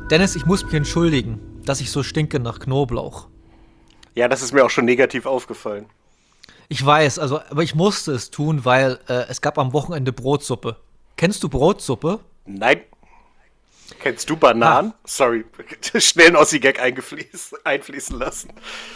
Dennis, ich muss mich entschuldigen, dass ich so stinke nach Knoblauch. Ja, das ist mir auch schon negativ aufgefallen. Ich weiß, also, aber ich musste es tun, weil es gab am Wochenende Brotsuppe. Kennst du Brotsuppe? Nein. Kennst du Ha, Bananen? Sorry, schnell einen Ossi-Gag einfließen lassen.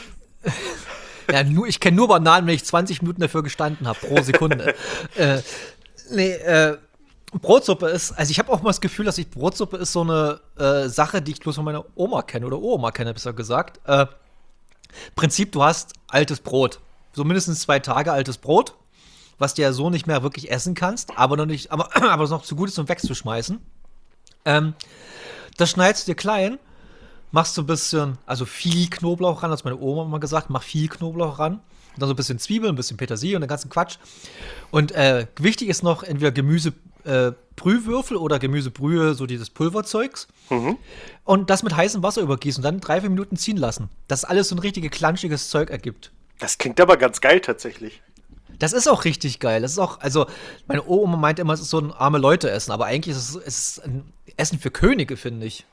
ja, ich kenne nur Bananen, wenn ich 20 Minuten dafür gestanden habe, pro Sekunde. äh, nee, Brotsuppe ist, also ich habe auch mal das Gefühl, dass Brotsuppe ist so eine Sache, die ich bloß von meiner Oma kenne, oder Oma kenne, besser gesagt. Prinzip, du hast altes Brot. So mindestens 2 Tage altes Brot, was du ja so nicht mehr wirklich essen kannst, aber noch nicht, aber es noch zu gut ist, um wegzuschmeißen. Ähm, Das schneidest du dir klein, machst so ein bisschen, also viel Knoblauch ran, hat meine Oma immer gesagt, mach viel Knoblauch ran. Und dann so ein bisschen Zwiebeln, ein bisschen Petersilie und den ganzen Quatsch. Und wichtig ist noch entweder Gemüsebrühwürfel oder Gemüsebrühe, so dieses Pulverzeugs. Mhm. Und das mit heißem Wasser übergießen und dann 3, 4 Minuten ziehen lassen. Dass alles so ein richtiges klanschiges Zeug ergibt. Das klingt aber ganz geil tatsächlich. Das ist auch richtig geil. Das ist auch, also, meine Oma meint immer, es ist so ein arme Leute-Essen, aber eigentlich ist es ein Essen für Könige, finde ich.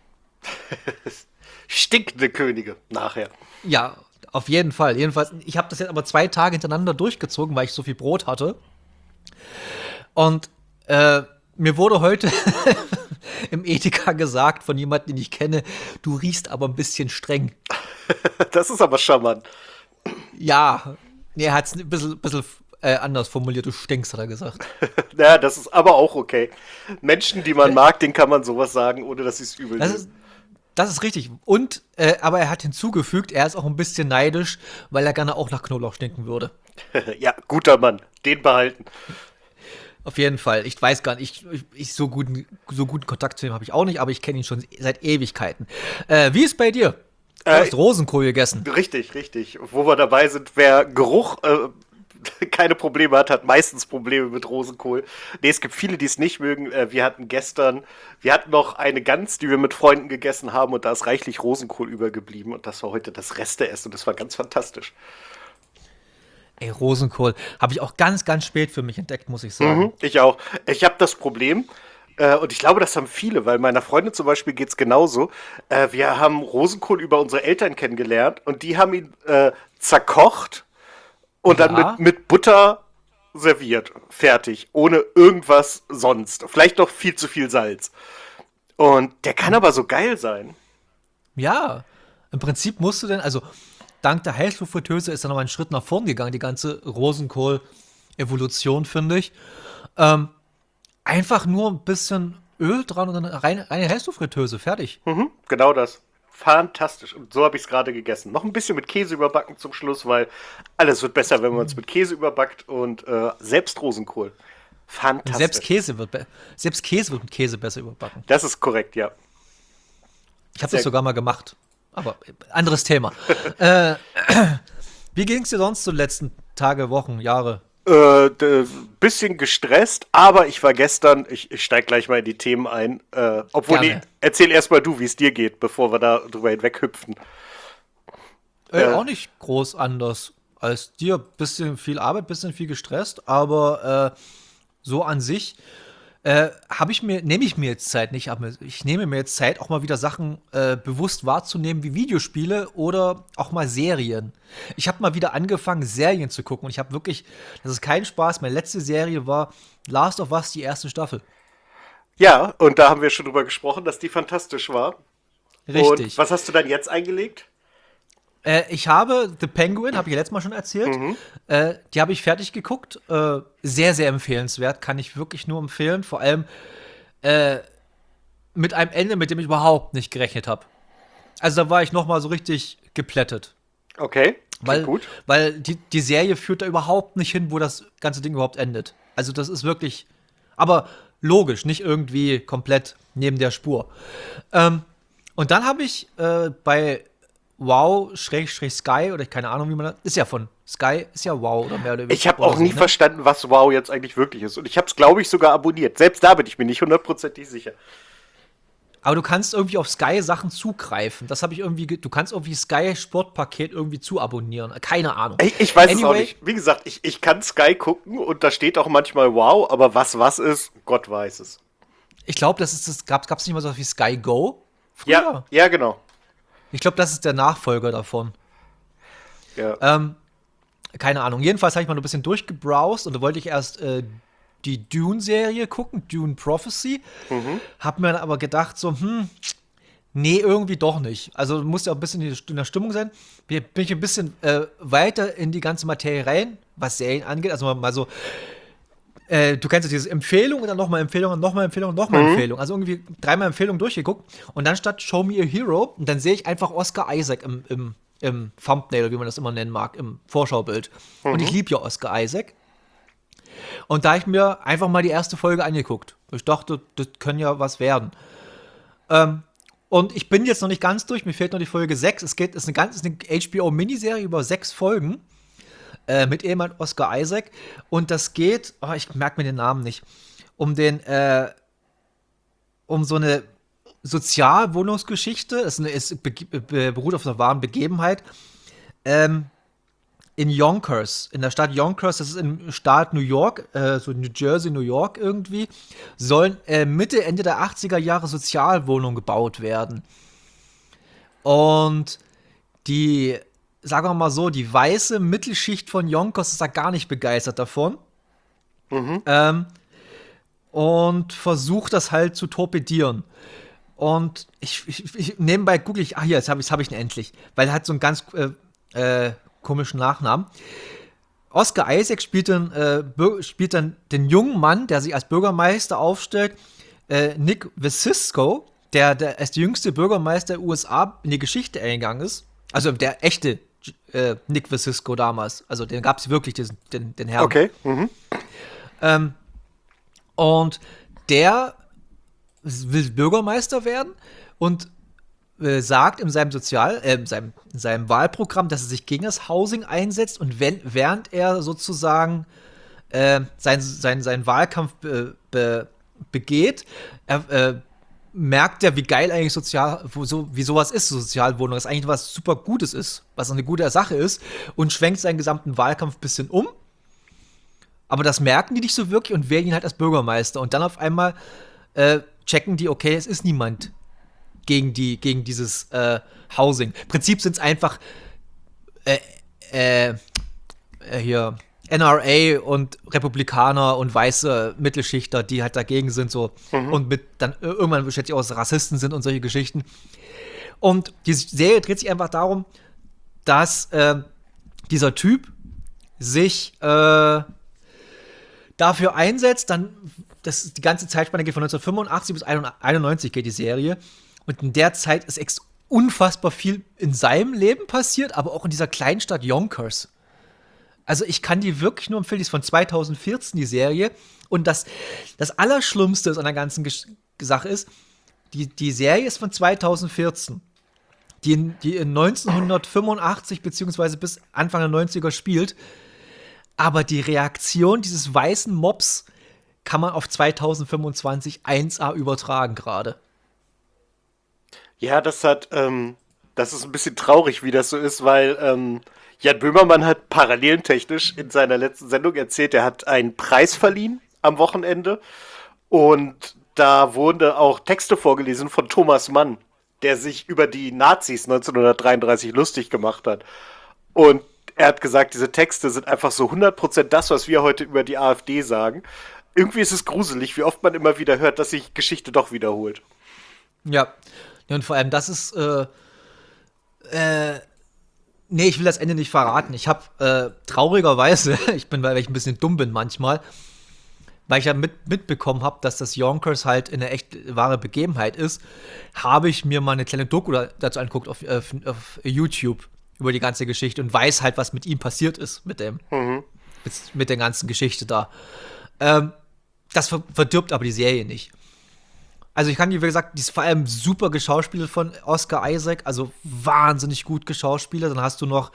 Stinkende Könige nachher. Ja, auf jeden Fall. Jedenfalls, ich habe das jetzt aber 2 Tage hintereinander durchgezogen, weil ich so viel Brot hatte. Und mir wurde heute im Edeka gesagt von jemandem, den ich kenne, du riechst aber ein bisschen streng. Das ist aber charmant. Ja, nee, er hat es ein bisschen anders formuliert, du stinkst, hat er gesagt. Ja, das ist aber auch okay. Menschen, die man mag, denen kann man sowas sagen, ohne dass sie es übel Das nehmen. ist, das ist richtig. Und, aber er hat hinzugefügt, er ist auch ein bisschen neidisch, weil er gerne auch nach Knoblauch stinken würde. Ja, guter Mann. Den behalten. Auf jeden Fall. Ich weiß gar nicht, so guten Kontakt zu ihm habe ich auch nicht, aber ich kenne ihn schon seit Ewigkeiten. Wie ist bei dir? Du Äh, hast Rosenkohl gegessen. richtig, richtig. Wo wir dabei sind, wer Geruch keine Probleme hat, hat meistens Probleme mit Rosenkohl. Nee, es gibt viele, die es nicht mögen. Wir hatten noch eine Gans, die wir mit Freunden gegessen haben und da ist reichlich Rosenkohl übergeblieben und das war heute das Resteessen und das war ganz fantastisch. Ey, Rosenkohl habe ich auch ganz, ganz spät für mich entdeckt, muss ich sagen. Mhm, ich auch. Ich habe das Problem, und ich glaube, das haben viele, weil meiner Freundin zum Beispiel geht's genauso. Wir haben Rosenkohl über unsere Eltern kennengelernt und die haben ihn zerkocht und dann Ja, mit Butter serviert. Fertig. Ohne irgendwas sonst. Vielleicht noch viel zu viel Salz. Und der kann aber so geil sein. ja. Im Prinzip musst du denn, also dank der Heißluftfritteuse ist da noch mal ein Schritt nach vorn gegangen, die ganze Rosenkohl-Evolution, finde ich. Ähm, Einfach nur ein bisschen Öl dran und dann reine Heißluftfritteuse, fertig. Mhm, genau das. Fantastisch. Und so habe ich es gerade gegessen. Noch ein bisschen mit Käse überbacken zum Schluss, weil alles wird besser, wenn man es mit Käse überbackt und selbst Rosenkohl. Selbst Fantastisch. Käse wird, selbst Käse wird mit Käse besser überbacken. Das ist korrekt, ja. Ich habe das Sehr, sogar mal gemacht. Aber anderes Thema. äh, Wie ging es dir sonst so die letzten Tage, Wochen, Jahre? bisschen gestresst, aber ich war gestern, ich steig gleich mal in die Themen ein. Obwohl, nee, Gerne. erzähl erst mal du, wie es dir geht, bevor wir da drüber hinweghüpfen. Äh, Auch nicht groß anders als dir. Bisschen viel Arbeit, bisschen viel gestresst, aber so an sich nehme ich mir jetzt Zeit nicht, aber ich nehme mir jetzt Zeit, auch mal wieder Sachen bewusst wahrzunehmen, wie Videospiele oder auch mal Serien. Ich habe mal wieder angefangen, Serien zu gucken und ich habe wirklich, das ist kein Spaß, meine letzte Serie war Last of Us, die erste Staffel. ja, und da haben wir schon drüber gesprochen, dass die fantastisch war. Und Richtig. was hast du dann jetzt eingelegt? Ich habe The Penguin, habe ich ja letztes Mal schon erzählt. Mhm. Die habe ich fertig geguckt. Sehr, sehr empfehlenswert. Kann ich wirklich nur empfehlen. Vor allem mit einem Ende, mit dem ich überhaupt nicht gerechnet habe. Also da war ich noch mal so richtig geplättet. Okay, klingt Weil, gut. weil die Serie führt da überhaupt nicht hin, wo das ganze Ding überhaupt endet. Also das ist wirklich, aber logisch, nicht irgendwie komplett neben der Spur. Und dann habe ich bei Wow-Sky oder keine Ahnung, wie man das. Ist ja von Sky, ist ja Wow oder mehr Ich habe oder auch so, nie ne? verstanden, was Wow jetzt eigentlich wirklich ist. Und ich habe es, glaube ich, sogar abonniert. Selbst da bin ich mir nicht hundertprozentig sicher. Aber du kannst irgendwie auf Sky Sachen zugreifen. Das habe ich irgendwie. Du kannst irgendwie Sky Sportpaket irgendwie zuabonnieren. Keine Ahnung. Ich weiß es auch Anyway, nicht. Wie gesagt, ich kann Sky gucken und da steht auch manchmal Wow, aber was ist, Gott weiß es. ich glaube, das ist das gab's nicht mal so was wie Sky Go Ja, ja, genau. Ich glaube, das ist der Nachfolger davon. Ja. Keine Ahnung. Jedenfalls habe ich mal ein bisschen durchgebrowst und da wollte ich erst die Dune-Serie gucken, Dune Prophecy. Hab mir dann aber gedacht, so, nee, irgendwie doch nicht. Also muss ja auch ein bisschen in der Stimmung sein. Bin ich ein bisschen weiter in die ganze Materie rein, was Serien angeht. Also mal so, du kennst ja diese Empfehlung und dann nochmal Empfehlung und nochmal Empfehlung und nochmal Empfehlung. Also irgendwie 3-mal Empfehlung durchgeguckt. Und dann statt Show Me a Hero, und dann sehe ich einfach Oscar Isaac im Thumbnail, wie man das immer nennen mag, im Vorschaubild. Und ich liebe ja Oscar Isaac. Und da habe ich mir einfach mal die erste Folge angeguckt. Ich dachte, das kann ja was werden. Und ich bin jetzt noch nicht ganz durch, mir fehlt noch die Folge 6. Es ist eine HBO-Miniserie über 6 Folgen mit Ehemann Oscar Isaac. Und das geht, ich merke mir den Namen nicht, um so eine Sozialwohnungsgeschichte. Es beruht auf einer wahren Begebenheit. In Yonkers, in der Stadt Yonkers, das ist im Staat New York, so New Jersey, New York irgendwie, sollen Mitte, Ende der 80er Jahre Sozialwohnungen gebaut werden. Und die, sagen wir mal so, die weiße Mittelschicht von Yonkers ist da gar nicht begeistert davon. Und versucht das halt zu torpedieren. Und ich nebenbei google ich, hier, jetzt hab ich ihn endlich, weil er hat so einen ganz komischen Nachnamen. Oscar Isaac spielt dann den jungen Mann, der sich als Bürgermeister aufstellt, Nick Vasisko, der als der jüngste Bürgermeister der USA in die Geschichte eingegangen ist. Also der echte Nick Vasisko damals. Also den gab es wirklich, den Herrn. Okay. Und der will Bürgermeister werden und sagt in seinem in seinem Wahlprogramm, dass er sich gegen das Housing einsetzt und während er sozusagen seinen Wahlkampf begeht, merkt er, wie geil eigentlich wie sowas ist, Sozialwohnung, dass eigentlich was super Gutes ist, was eine gute Sache ist und schwenkt seinen gesamten Wahlkampf ein bisschen um. Aber das merken die nicht so wirklich und wählen ihn halt als Bürgermeister. Und dann auf einmal checken die, okay, es ist niemand gegen dieses Housing. Im Prinzip sind es einfach hier NRA und Republikaner und weiße Mittelschichter, die halt dagegen sind so und dann irgendwann schätze ich auch Rassisten sind und solche Geschichten. Und die Serie dreht sich einfach darum, dass dieser Typ sich dafür einsetzt, dann die ganze Zeitspanne geht von 1985 bis 1991 geht die Serie. Und in der Zeit ist unfassbar viel in seinem Leben passiert, aber auch in dieser Kleinstadt Yonkers. Also ich kann die wirklich nur empfehlen, die ist von 2014, die Serie. Und das Allerschlimmste an der ganzen Sache ist, die Serie ist von 2014, die in 1985 beziehungsweise bis Anfang der 90er spielt. Aber die Reaktion dieses weißen Mobs kann man auf 2025 1A übertragen gerade. Ja, das ist ein bisschen traurig, wie das so ist, weil Jan Böhmermann hat parallelentechnisch in seiner letzten Sendung erzählt, er hat einen Preis verliehen am Wochenende und da wurden auch Texte vorgelesen von Thomas Mann, der sich über die Nazis 1933 lustig gemacht hat. Und er hat gesagt, diese Texte sind einfach so 100% das, was wir heute über die AfD sagen. Irgendwie ist es gruselig, wie oft man immer wieder hört, dass sich Geschichte doch wiederholt. Ja. Und vor allem, das ist, nee, ich will das Ende nicht verraten. Ich habe traurigerweise, weil ich ein bisschen dumm bin manchmal, weil ich ja mitbekommen habe, dass das Yonkers halt eine echt wahre Begebenheit ist, habe ich mir mal eine kleine Doku dazu angeguckt auf YouTube über die ganze Geschichte und weiß halt, was mit ihm passiert ist, mit der ganzen Geschichte da. Das verdirbt aber die Serie nicht. Also ich kann dir, wie gesagt, die ist vor allem super geschauspielert von Oscar Isaac, also wahnsinnig gut geschauspielert. Dann hast du noch,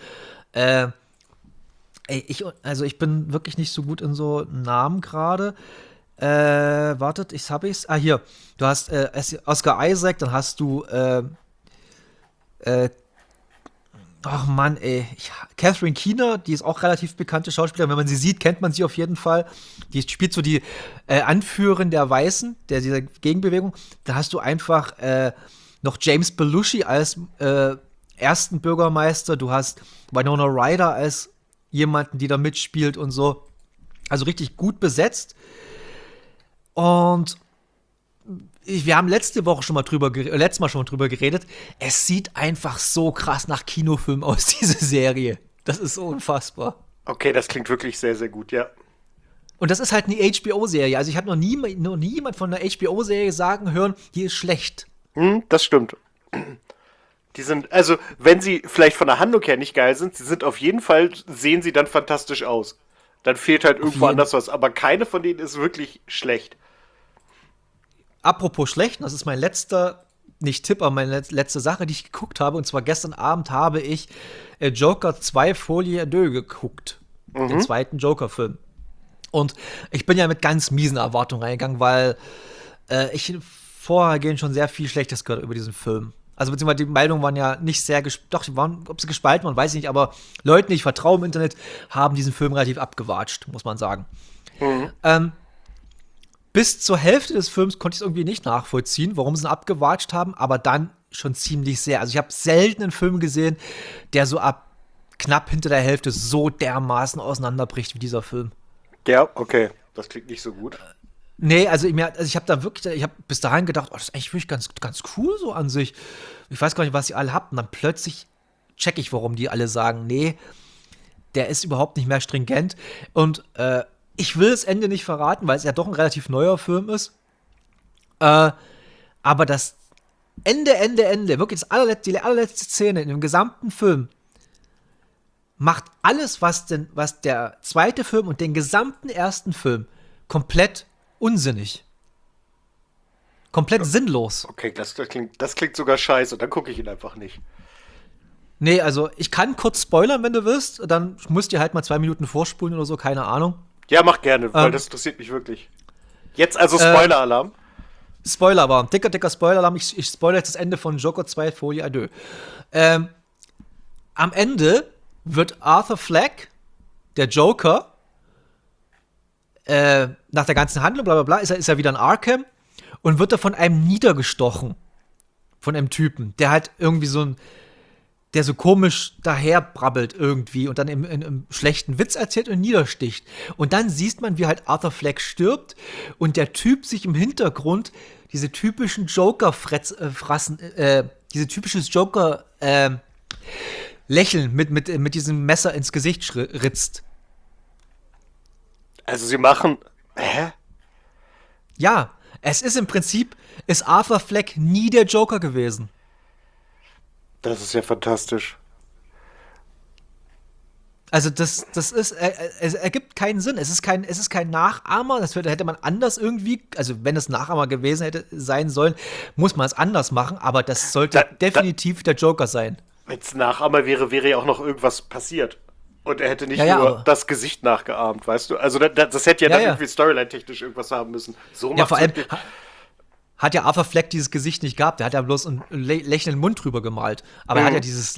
ich bin wirklich nicht so gut in so Namen gerade. Wartet, ich's. Ah, hier. Du hast Oscar Isaac, dann hast du ach Mann, ey. Catherine Keener, die ist auch relativ bekannte Schauspielerin. Wenn man sie sieht, kennt man sie auf jeden Fall. Die spielt so die Anführerin der Weißen, dieser Gegenbewegung. Da hast du einfach noch James Belushi als ersten Bürgermeister, du hast Winona Ryder als jemanden, die da mitspielt und so. Also richtig gut besetzt. Und wir haben letztes Mal schon mal drüber geredet. Es sieht einfach so krass nach Kinofilm aus, diese Serie. Das ist so unfassbar. Okay, das klingt wirklich sehr, sehr gut, ja. Und das ist halt eine HBO-Serie. Also ich habe noch nie jemand von einer HBO-Serie sagen hören, die ist schlecht. Das stimmt. Die sind, also, wenn sie vielleicht von der Handlung her nicht geil sind, sie sind auf jeden Fall, sehen sie dann fantastisch aus. Dann fehlt halt irgendwo anders was. Aber keine von denen ist wirklich schlecht. Apropos schlecht, das ist mein letzter, nicht Tipp, aber meine letzte Sache, die ich geguckt habe. Und zwar gestern Abend habe ich Joker 2 Folie à Deux geguckt. Den zweiten Joker-Film. Und ich bin ja mit ganz miesen Erwartungen reingegangen, weil ich vorhergehend schon sehr viel Schlechtes gehört über diesen Film. Also beziehungsweise die Meinungen waren ja nicht sehr, ob sie gespalten waren, weiß ich nicht, aber Leuten, die ich vertraue im Internet, haben diesen Film relativ abgewatscht, muss man sagen. Bis zur Hälfte des Films konnte ich es irgendwie nicht nachvollziehen, warum sie ihn abgewatscht haben, aber dann schon ziemlich sehr. Also ich habe selten einen Film gesehen, der so ab knapp hinter der Hälfte so dermaßen auseinanderbricht wie dieser Film. Ja, okay. Das klingt nicht so gut. Nee, also ich habe da wirklich, ich habe bis dahin gedacht, das ist eigentlich wirklich ganz, ganz cool so an sich. Ich weiß gar nicht, was ihr alle habt. Und dann plötzlich check ich, warum die alle sagen, nee, der ist überhaupt nicht mehr stringent. Und ich will das Ende nicht verraten, weil es ja doch ein relativ neuer Film ist. Aber das Ende, wirklich die allerletzte Szene in dem gesamten Film macht alles, was der zweite Film und den gesamten ersten Film komplett unsinnig. Komplett sinnlos. Okay, das klingt sogar scheiße. Dann gucke ich ihn einfach nicht. Nee, also ich kann kurz spoilern, wenn du willst. Dann musst du halt mal 2 Minuten vorspulen oder so, keine Ahnung. Ja, mach gerne, weil das interessiert mich wirklich. Jetzt also Spoiler-Alarm. Spoiler-Alarm, dicker Spoiler-Alarm. Ich spoilere jetzt das Ende von Joker 2 Folie à Deux. Am Ende wird Arthur Fleck, der Joker, nach der ganzen Handlung, bla bla bla, ist er wieder in Arkham und wird da von einem niedergestochen. Von einem Typen, der halt irgendwie der so komisch daherbrabbelt irgendwie und dann im schlechten Witz erzählt und niedersticht. Und dann sieht man, wie halt Arthur Fleck stirbt und der Typ sich im Hintergrund diese typischen diese typisches Joker-Lächeln mit diesem Messer ins Gesicht ritzt. Also sie machen. Hä? Ja, es ist im Prinzip, ist Arthur Fleck nie der Joker gewesen. Das ist ja fantastisch. Also das ist, es ergibt keinen Sinn. Es ist kein Nachahmer. Hätte man anders irgendwie, also wenn es Nachahmer gewesen hätte sein sollen, muss man es anders machen. Aber das sollte definitiv der Joker sein. Wenn es Nachahmer wäre ja auch noch irgendwas passiert. Und er hätte nicht nur das Gesicht nachgeahmt, weißt du? Also das hätte ja dann irgendwie storyline-technisch irgendwas haben müssen. So ja, vor allem hat ja Arthur Fleck dieses Gesicht nicht gehabt. Der hat ja bloß einen lächelnden Mund drüber gemalt. Aber er hat ja dieses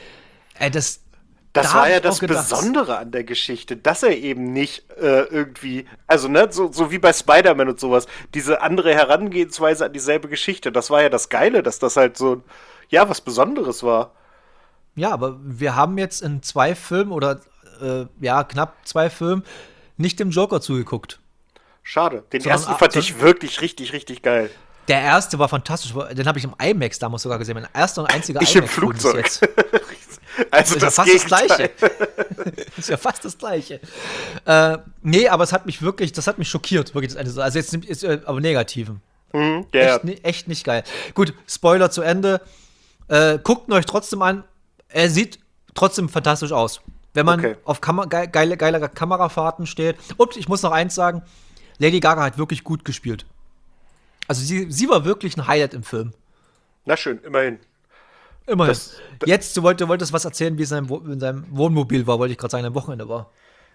Das war ja das Besondere an der Geschichte, dass er eben nicht irgendwie, also ne, so wie bei Spider-Man und sowas, diese andere Herangehensweise an dieselbe Geschichte, das war ja das Geile, dass das halt so, ja, was Besonderes war. Ja, aber wir haben jetzt in 2 Filmen oder knapp 2 Filmen nicht dem Joker zugeguckt. Schade. Den ersten fand ich wirklich richtig, richtig geil. Der erste war fantastisch. Den habe ich im IMAX damals sogar gesehen. Mein erster und einziger IMAX. Ich im Flugzeug. Jetzt. Also das ist ja fast das Gleiche. Das ist ja fast das Gleiche. Nee, aber das hat mich schockiert. Wirklich das Ende. Also jetzt ist aber Negativen. Echt nicht geil. Gut, Spoiler zu Ende. Guckt ihn euch trotzdem an. Er sieht trotzdem fantastisch aus. Wenn man auf geile Kamerafahrten steht. Und ich muss noch eins sagen, Lady Gaga hat wirklich gut gespielt. Also sie war wirklich ein Highlight im Film. Na schön, immerhin. Jetzt, du wolltest was erzählen, wie es in seinem Wohnmobil war, wollte ich gerade sagen, am Wochenende war.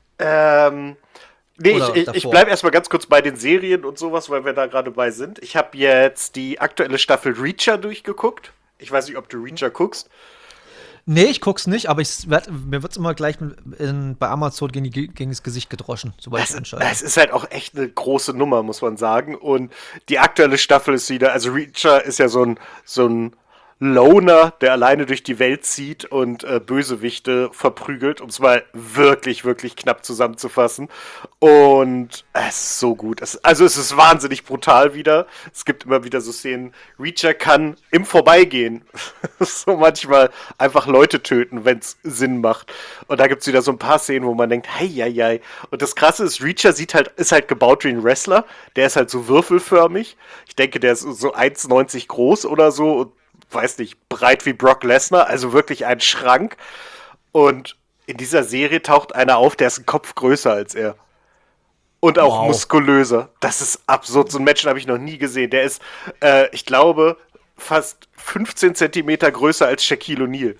Nee, ich bleibe erstmal ganz kurz bei den Serien und sowas, weil wir da gerade bei sind. Ich habe jetzt die aktuelle Staffel Reacher durchgeguckt. Ich weiß nicht, ob du Reacher guckst. Nee, ich guck's nicht, aber mir wird's immer gleich bei Amazon gegen das Gesicht gedroschen, sobald ich anschalte. Es ist halt auch echt eine große Nummer, muss man sagen. Und die aktuelle Staffel ist wieder, also Reacher ist ja so ein Loner, der alleine durch die Welt zieht und Bösewichte verprügelt, um es mal wirklich, wirklich knapp zusammenzufassen. Und es ist so gut. Also es ist wahnsinnig brutal wieder. Es gibt immer wieder so Szenen. Reacher kann im Vorbeigehen so manchmal einfach Leute töten, wenn es Sinn macht. Und da gibt es wieder so ein paar Szenen, wo man denkt, hei, hei, hei. Und das Krasse ist, Reacher ist halt gebaut wie ein Wrestler. Der ist halt so würfelförmig. Ich denke, der ist so 1,90 groß oder so und weiß nicht, breit wie Brock Lesnar, also wirklich ein Schrank. Und in dieser Serie taucht einer auf, der ist ein Kopf größer als er. Und auch muskulöser. Das ist absurd. So einen Menschen habe ich noch nie gesehen. Der ist, ich glaube, fast 15 Zentimeter größer als Shaquille O'Neal.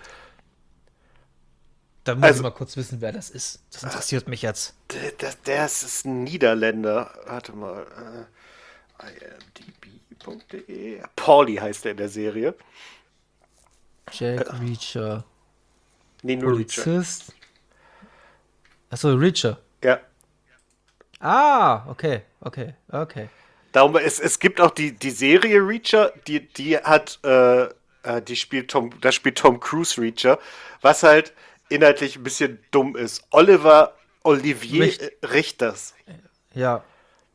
Da muss ich mal kurz wissen, wer das ist. Das interessiert mich jetzt. Der ist ein Niederländer. Warte mal. imdb.de. Pauli heißt er in der Serie. Jack Reacher. Nee, nur Polizist. Achso, Reacher. Ja. Ah, okay. Darum, es gibt auch die Serie Reacher, die hat, da spielt Tom Cruise Reacher, was halt inhaltlich ein bisschen dumm ist. Olivier Richters. Ja.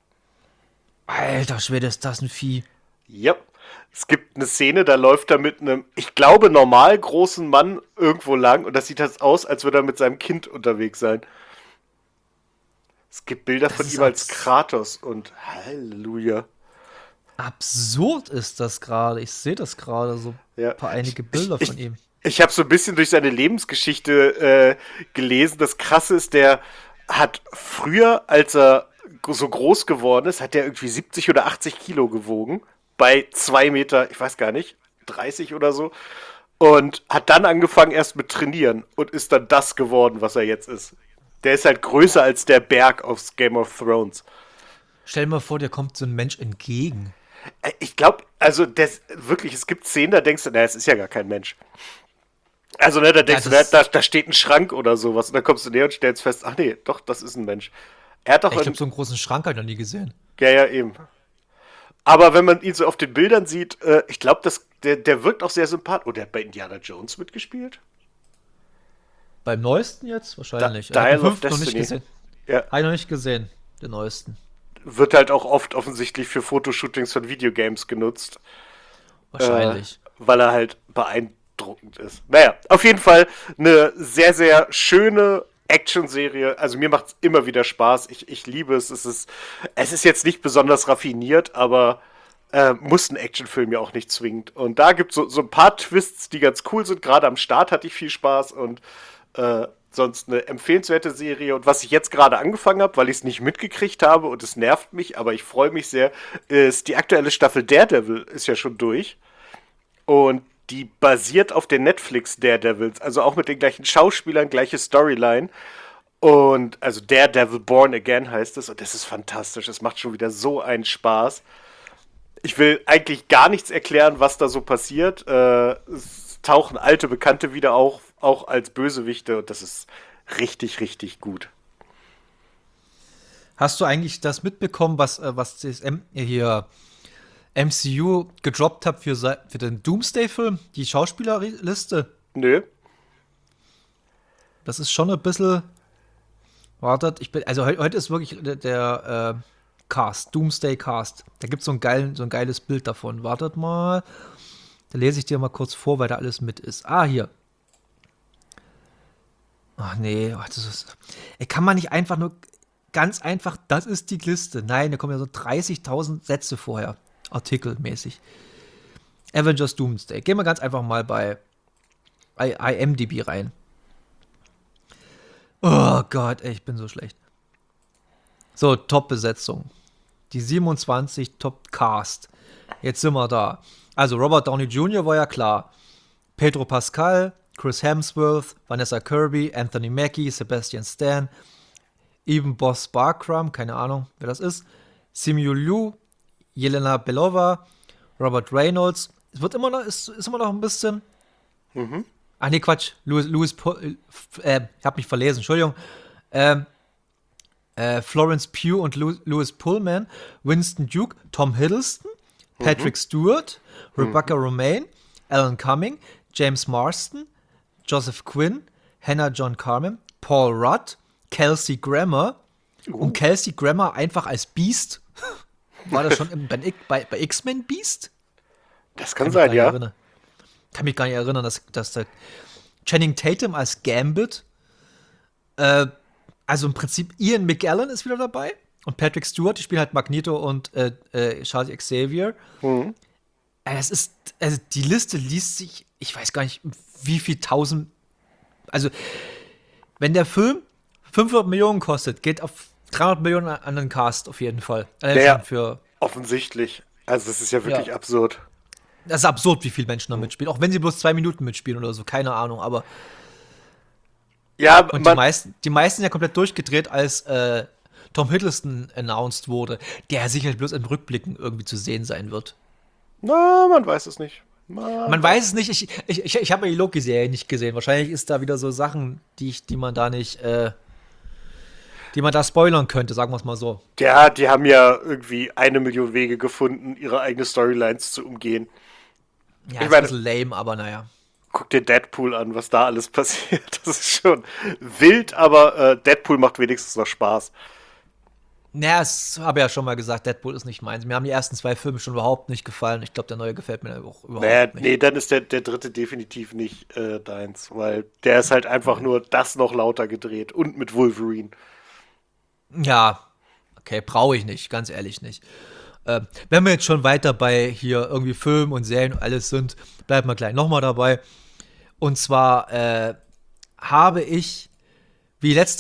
Alter Schwede, ist das ein Vieh. Ja. Es gibt eine Szene, da läuft er mit einem, ich glaube, normal großen Mann irgendwo lang und das sieht halt aus, als würde er mit seinem Kind unterwegs sein. Es gibt Bilder von ihm als Kratos und Halleluja. Absurd ist das gerade. Ich sehe das gerade, so einige Bilder von ihm. Ich habe so ein bisschen durch seine Lebensgeschichte gelesen. Das Krasse ist, der hat früher, als er so groß geworden ist, hat er irgendwie 70 oder 80 Kilo gewogen. Bei 2 Meter, ich weiß gar nicht, 30 oder so. Und hat dann angefangen erst mit Trainieren und ist dann das geworden, was er jetzt ist. Der ist halt größer als der Berg aus Game of Thrones. Stell dir mal vor, dir kommt so ein Mensch entgegen. Ich glaube, also wirklich, es gibt Szenen, da denkst du, es ist ja gar kein Mensch. Also, ne, da denkst du, da steht ein Schrank oder sowas. Und dann kommst du näher und stellst fest, ach nee, doch, das ist ein Mensch. Er hat doch ich habe so einen großen Schrank halt noch nie gesehen. Ja, eben. Aber wenn man ihn so auf den Bildern sieht, ich glaube, der wirkt auch sehr sympathisch. Oh, der hat bei Indiana Jones mitgespielt? Beim neuesten jetzt? Wahrscheinlich. Dial of Destiny. Noch nicht gesehen. Ja. Habe ich noch nicht gesehen, den neuesten. Wird halt auch oft offensichtlich für Fotoshootings von Videogames genutzt. Wahrscheinlich. Weil er halt beeindruckend ist. Naja, auf jeden Fall eine sehr, sehr schöne Action-Serie. Also mir macht es immer wieder Spaß. Ich liebe es. Es ist jetzt nicht besonders raffiniert, aber muss ein Actionfilm ja auch nicht zwingend. Und da gibt es so ein paar Twists, die ganz cool sind. Gerade am Start hatte ich viel Spaß und sonst eine empfehlenswerte Serie. Und was ich jetzt gerade angefangen habe, weil ich es nicht mitgekriegt habe und es nervt mich, aber ich freue mich sehr, ist die aktuelle Staffel Daredevil ist ja schon durch. Und die basiert auf den Netflix Daredevils, also auch mit den gleichen Schauspielern, gleiche Storyline. Und also Daredevil Born Again heißt es und das ist fantastisch. Es macht schon wieder so einen Spaß. Ich will eigentlich gar nichts erklären, was da so passiert. Es tauchen alte Bekannte wieder auch als Bösewichte und das ist richtig, richtig gut. Hast du eigentlich das mitbekommen, was das MCU gedroppt hat für den Doomsday-Film? Die Schauspielerliste? Nö. Das ist schon ein bisschen. Wartet, also heute ist wirklich der Cast, Doomsday Cast. Da gibt es so ein geiles Bild davon. Wartet mal. Da lese ich dir mal kurz vor, weil da alles mit ist. Ah, hier. Ach nee, kann man nicht einfach nur ganz einfach, das ist die Liste. Nein, da kommen ja so 30.000 Sätze vorher. Artikelmäßig. Avengers Doomsday. Gehen wir ganz einfach mal bei IMDb rein. Oh Gott, ey, ich bin so schlecht. So, Top-Besetzung. Die 27 Top-Cast. Jetzt sind wir da. Also Robert Downey Jr. war ja klar. Pedro Pascal, Chris Hemsworth, Vanessa Kirby, Anthony Mackie, Sebastian Stan, Eben Boss Barkram, keine Ahnung, wer das ist, Simu Liu, Jelena Belova, Robert Reynolds. Es wird ist immer noch ein bisschen. Ach nee, Quatsch. Ich hab mich verlesen, Entschuldigung. Florence Pugh und Louis Pullman, Winston Duke, Tom Hiddleston, Patrick Stewart, Rebecca Romaine, Alan Cumming, James Marsden, Joseph Quinn, Hannah John Carmen, Paul Rudd, Kelsey Grammer. Und Kelsey Grammer einfach als Beast. War das schon bei X-Men Beast? Das kann sein, ja. Kann mich gar nicht erinnern, dass der Channing Tatum als Gambit, also im Prinzip Ian McKellen ist wieder dabei und Patrick Stewart, die spielen halt Magneto und Charles Xavier. Das ist, also die Liste liest sich, ich weiß gar nicht, wie viel tausend, also wenn der Film 500 Millionen kostet, geht auf 300 Millionen an den Cast auf jeden Fall. Ja, offensichtlich. Also das ist ja wirklich absurd. Das ist absurd, wie viele Menschen da mitspielen. Auch wenn sie bloß 2 Minuten mitspielen oder so, keine Ahnung, aber. Ja, und die meisten sind ja komplett durchgedreht, als Tom Hiddleston announced wurde, der sicherlich bloß im Rückblicken irgendwie zu sehen sein wird. Na, man weiß es nicht. Man weiß es nicht. Ich habe ja die Loki-Serie nicht gesehen. Wahrscheinlich ist da wieder so Sachen, die man da nicht, die man da spoilern könnte, sagen wir es mal so. Ja, die haben ja irgendwie 1 Million Wege gefunden, ihre eigenen Storylines zu umgehen. Ja, ist ein bisschen lame, aber naja. Guck dir Deadpool an, was da alles passiert. Das ist schon wild, aber Deadpool macht wenigstens noch Spaß. Naja, das habe ich ja schon mal gesagt, Deadpool ist nicht meins. Mir haben die ersten 2 Filme schon überhaupt nicht gefallen. Ich glaube, der neue gefällt mir auch überhaupt nicht. Nee, dann ist der dritte definitiv nicht deins, weil der ist halt einfach nur das noch lauter gedreht und mit Wolverine. Ja, okay, brauche ich nicht, ganz ehrlich nicht. Wenn wir jetzt schon weiter bei hier irgendwie Film und Serien und alles sind, bleiben wir gleich nochmal dabei. Und zwar habe ich, wie letzte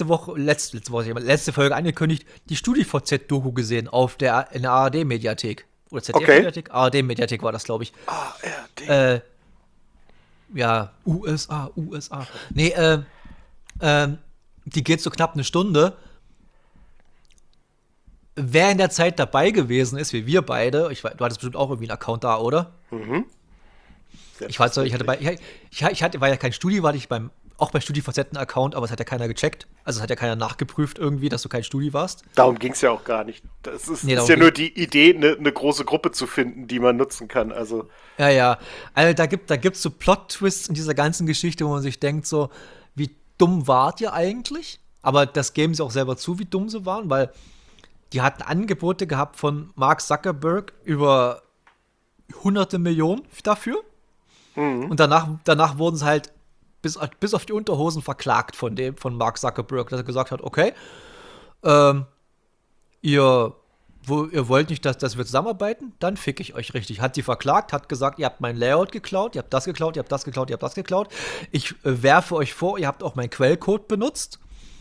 Folge angekündigt, die StudiVZ-Doku gesehen in der ARD-Mediathek. Oder ZDF-Mediathek? ARD-Mediathek war das, glaube ich. ARD. Ja, USA. Nee, die geht so knapp 1 Stunde. Wer in der Zeit dabei gewesen ist, wie wir beide, du hattest bestimmt auch irgendwie einen Account da, oder? Mhm. Ich war ja kein Studi, war ich auch bei StudiVZ einen Account, aber es hat ja keiner gecheckt. Also es hat ja keiner nachgeprüft irgendwie, dass du kein Studi warst. Darum ging es ja auch gar nicht. Das ist ja nur die Idee, eine große Gruppe zu finden, die man nutzen kann. Also. Ja. Also da gibt's so Plot-Twists in dieser ganzen Geschichte, wo man sich denkt so, wie dumm wart ihr eigentlich? Aber das geben sie auch selber zu, wie dumm sie waren, weil die hatten Angebote gehabt von Mark Zuckerberg über hunderte Millionen dafür. Und danach wurden sie halt bis auf die Unterhosen verklagt von Mark Zuckerberg, dass er gesagt hat, okay, ihr wollt nicht, dass wir zusammenarbeiten, dann fick ich euch richtig. Hat sie verklagt, hat gesagt, ihr habt mein Layout geklaut, ihr habt das geklaut, ihr habt das geklaut, ihr habt das geklaut. Ich werfe euch vor, ihr habt auch meinen Quellcode benutzt.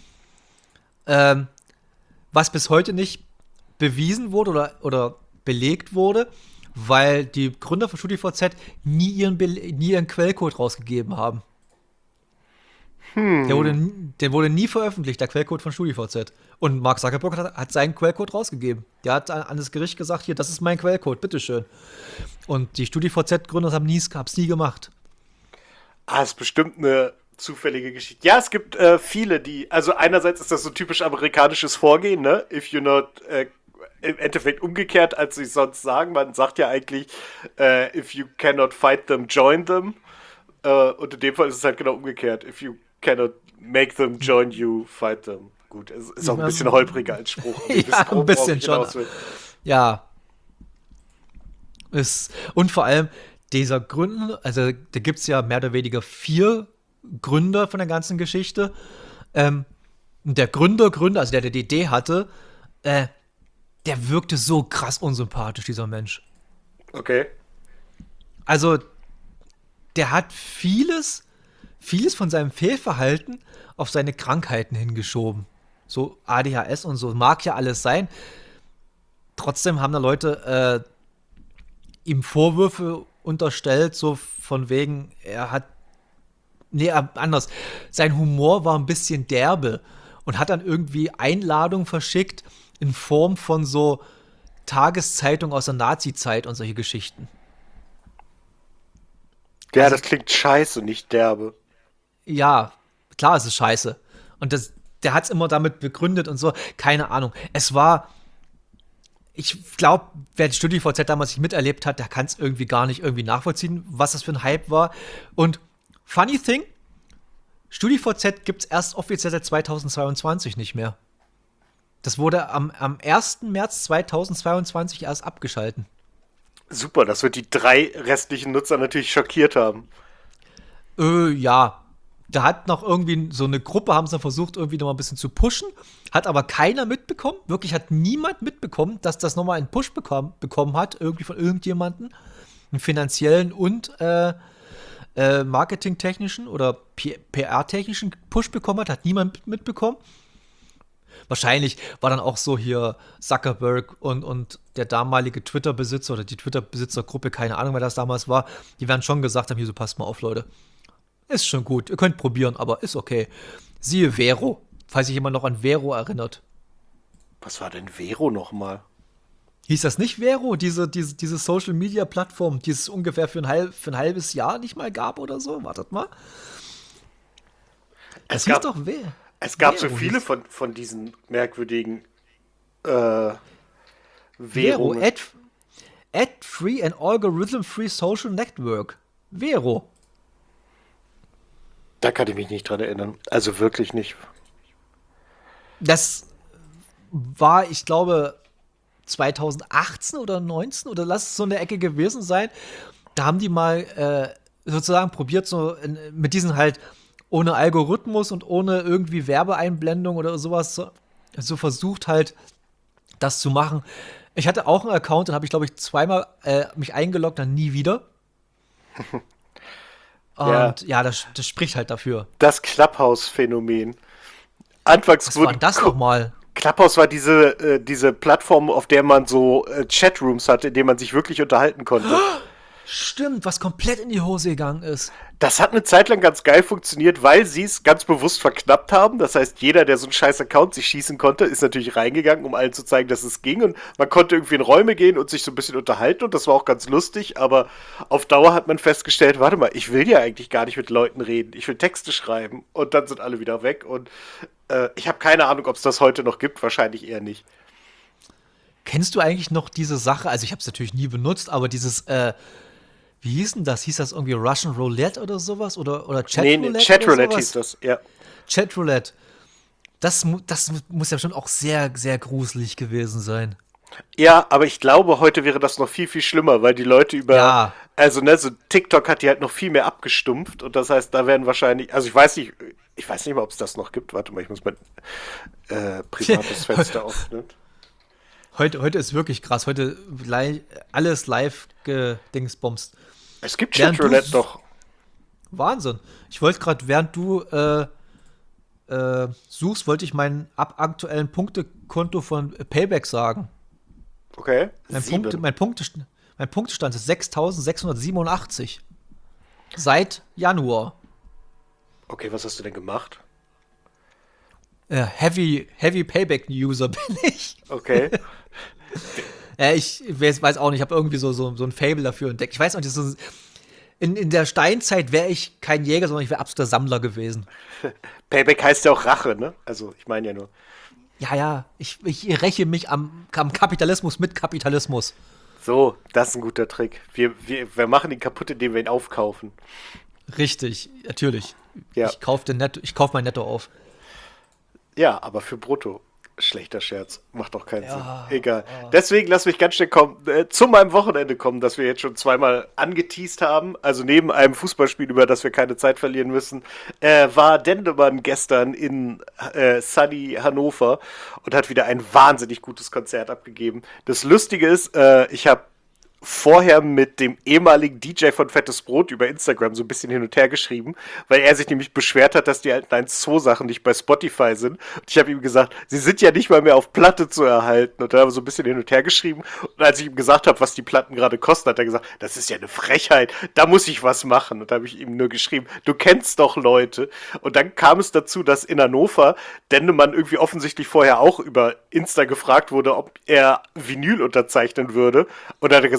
Was bis heute nicht bewiesen wurde oder belegt wurde, weil die Gründer von StudiVZ nie ihren Quellcode rausgegeben haben. Der wurde nie veröffentlicht, der Quellcode von StudiVZ. Und Mark Zuckerberg hat seinen Quellcode rausgegeben. Der hat an das Gericht gesagt, hier, das ist mein Quellcode, bitteschön. Und die StudiVZ-Gründer haben es nie gemacht. Das ist bestimmt eine zufällige Geschichte. Ja, es gibt viele, also einerseits ist das so typisch amerikanisches Vorgehen, ne? If you not, im Endeffekt umgekehrt, als sie sonst sagen. Man sagt ja eigentlich, if you cannot fight them, join them. Und in dem Fall ist es halt genau umgekehrt. If you cannot make them join you, fight them. Gut, es ist auch ein bisschen holpriger als Spruch. Ja, ein bisschen schon. Ja. Und vor allem dieser Gründer, also da gibt es ja mehr oder weniger 4 Gründer von der ganzen Geschichte. Der Gründer, also der die Idee hatte, der wirkte so krass unsympathisch, dieser Mensch. Okay. Also, der hat vieles von seinem Fehlverhalten auf seine Krankheiten hingeschoben. So ADHS und so, mag ja alles sein. Trotzdem haben da Leute ihm Vorwürfe unterstellt, so von wegen, anders. Sein Humor war ein bisschen derbe und hat dann irgendwie Einladungen verschickt in Form von so Tageszeitungen aus der Nazi-Zeit und solche Geschichten. Ja, das klingt scheiße, nicht derbe. Ja, klar, es ist scheiße. Und der hat es immer damit begründet und so. Keine Ahnung. Ich glaube, wer die StudiVZ damals nicht miterlebt hat, der kann es irgendwie gar nicht irgendwie nachvollziehen, was das für ein Hype war. Und funny thing, StudiVZ gibt es erst offiziell seit 2022 nicht mehr. Das wurde am 1. März 2022 erst abgeschalten. Super, das wird die 3 restlichen Nutzer natürlich schockiert haben. Ja. Da hat noch irgendwie so eine Gruppe, haben sie versucht, irgendwie noch mal ein bisschen zu pushen. Hat aber keiner mitbekommen. Wirklich hat niemand mitbekommen, dass das nochmal einen Push bekommen hat, irgendwie von irgendjemandem. Einen finanziellen und marketingtechnischen oder PR-technischen Push bekommen hat. Hat niemand mitbekommen. Wahrscheinlich war dann auch so hier Zuckerberg und der damalige Twitter-Besitzer oder die Twitter-Besitzergruppe, keine Ahnung, wer das damals war, die werden schon gesagt haben, hier, so passt mal auf, Leute. Ist schon gut, ihr könnt probieren, aber ist okay. Siehe Vero, falls sich jemand noch an Vero erinnert. Was war denn Vero nochmal? Hieß das nicht Vero, diese Social-Media-Plattform, die es ungefähr für ein halbes Jahr nicht mal gab oder so? Wartet mal. Es hieß gab, doch es gab so Vero viele hieß- von diesen merkwürdigen Vero, Währungen. Ad-Free and Algorithm-Free Social Network. Vero. Da kann ich mich nicht dran erinnern. Also wirklich nicht. Das war, ich glaube, 2018 oder 19 oder lass es so eine Ecke gewesen sein. Da haben die mal sozusagen probiert, mit diesen halt ohne Algorithmus und ohne irgendwie Werbeeinblendung oder sowas so versucht halt das zu machen. Ich hatte auch einen Account, den habe ich, glaube ich, zweimal mich eingeloggt, dann nie wieder. Ja. Und ja, das spricht halt dafür. Das Clubhouse-Phänomen. Anfangs Was war denn das nochmal? Clubhouse war diese Plattform, auf der man so Chatrooms hatte, in denen man sich wirklich unterhalten konnte. Stimmt, was komplett in die Hose gegangen ist. Das hat eine Zeit lang ganz geil funktioniert, weil sie es ganz bewusst verknappt haben. Das heißt, jeder, der so einen scheiß Account sich schießen konnte, ist natürlich reingegangen, um allen zu zeigen, dass es ging. Und man konnte irgendwie in Räume gehen und sich so ein bisschen unterhalten. Und das war auch ganz lustig. Aber auf Dauer hat man festgestellt, warte mal, ich will ja eigentlich gar nicht mit Leuten reden. Ich will Texte schreiben. Und dann sind alle wieder weg. Und ich habe keine Ahnung, ob es das heute noch gibt. Wahrscheinlich eher nicht. Kennst du eigentlich noch diese Sache? Also ich habe es natürlich nie benutzt, aber dieses, wie hieß denn das? Hieß das irgendwie Russian Roulette oder sowas? Oder Chatroulette? Nee, Chatroulette oder hieß das, ja. Chatroulette. Das muss ja schon auch sehr, sehr gruselig gewesen sein. Ja, aber ich glaube, heute wäre das noch viel, viel schlimmer, weil die Leute Ja. also ne, so TikTok hat die halt noch viel mehr abgestumpft und das heißt, da werden wahrscheinlich, also ich weiß nicht mal, ob es das noch gibt. Warte mal, ich muss mein privates Fenster öffnen. Heute ist wirklich krass. Heute alles live gedingsbomst. Es gibt Während Chatroulette du- doch. Wahnsinn. Ich wollte gerade, während du suchst, wollte ich meinen aktuellen Punktekonto von Payback sagen. Okay. Mein, 7. mein Punktestand ist 6.687. Seit Januar. Okay, was hast du denn gemacht? Heavy Payback-User bin ich. Okay. Ich weiß auch nicht, ich habe irgendwie so ein Fable dafür entdeckt. Ich weiß noch, in der Steinzeit wäre ich kein Jäger, sondern ich wäre absoluter Sammler gewesen. Payback heißt ja auch Rache, ne? Also, ich meine ja nur. Ja, ich räche mich am Kapitalismus mit Kapitalismus. So, das ist ein guter Trick. Wir machen ihn kaputt, indem wir ihn aufkaufen. Richtig, natürlich. Ja. Ich kaufe mein Netto auf. Ja, aber für Brutto. Schlechter Scherz. Macht doch keinen Ja, Sinn. Egal. Deswegen lass mich ganz schnell zu meinem Wochenende kommen, das wir jetzt schon zweimal angeteast haben. Also neben einem Fußballspiel, über das wir keine Zeit verlieren müssen, war Dendemann gestern in sunny Hannover und hat wieder ein wahnsinnig gutes Konzert abgegeben. Das Lustige ist, ich habe vorher mit dem ehemaligen DJ von Fettes Brot über Instagram so ein bisschen hin und her geschrieben, weil er sich nämlich beschwert hat, dass die alten 1-2-Sachen nicht bei Spotify sind. Und ich habe ihm gesagt, sie sind ja nicht mal mehr auf Platte zu erhalten. Und dann haben wir so ein bisschen hin und her geschrieben. Und als ich ihm gesagt habe, was die Platten gerade kosten, hat er gesagt, das ist ja eine Frechheit, da muss ich was machen. Und da habe ich ihm nur geschrieben, du kennst doch Leute. Und dann kam es dazu, dass in Hannover Dendemann irgendwie offensichtlich vorher auch über Insta gefragt wurde, ob er Vinyl unterzeichnen würde. Und dann hat er gesagt,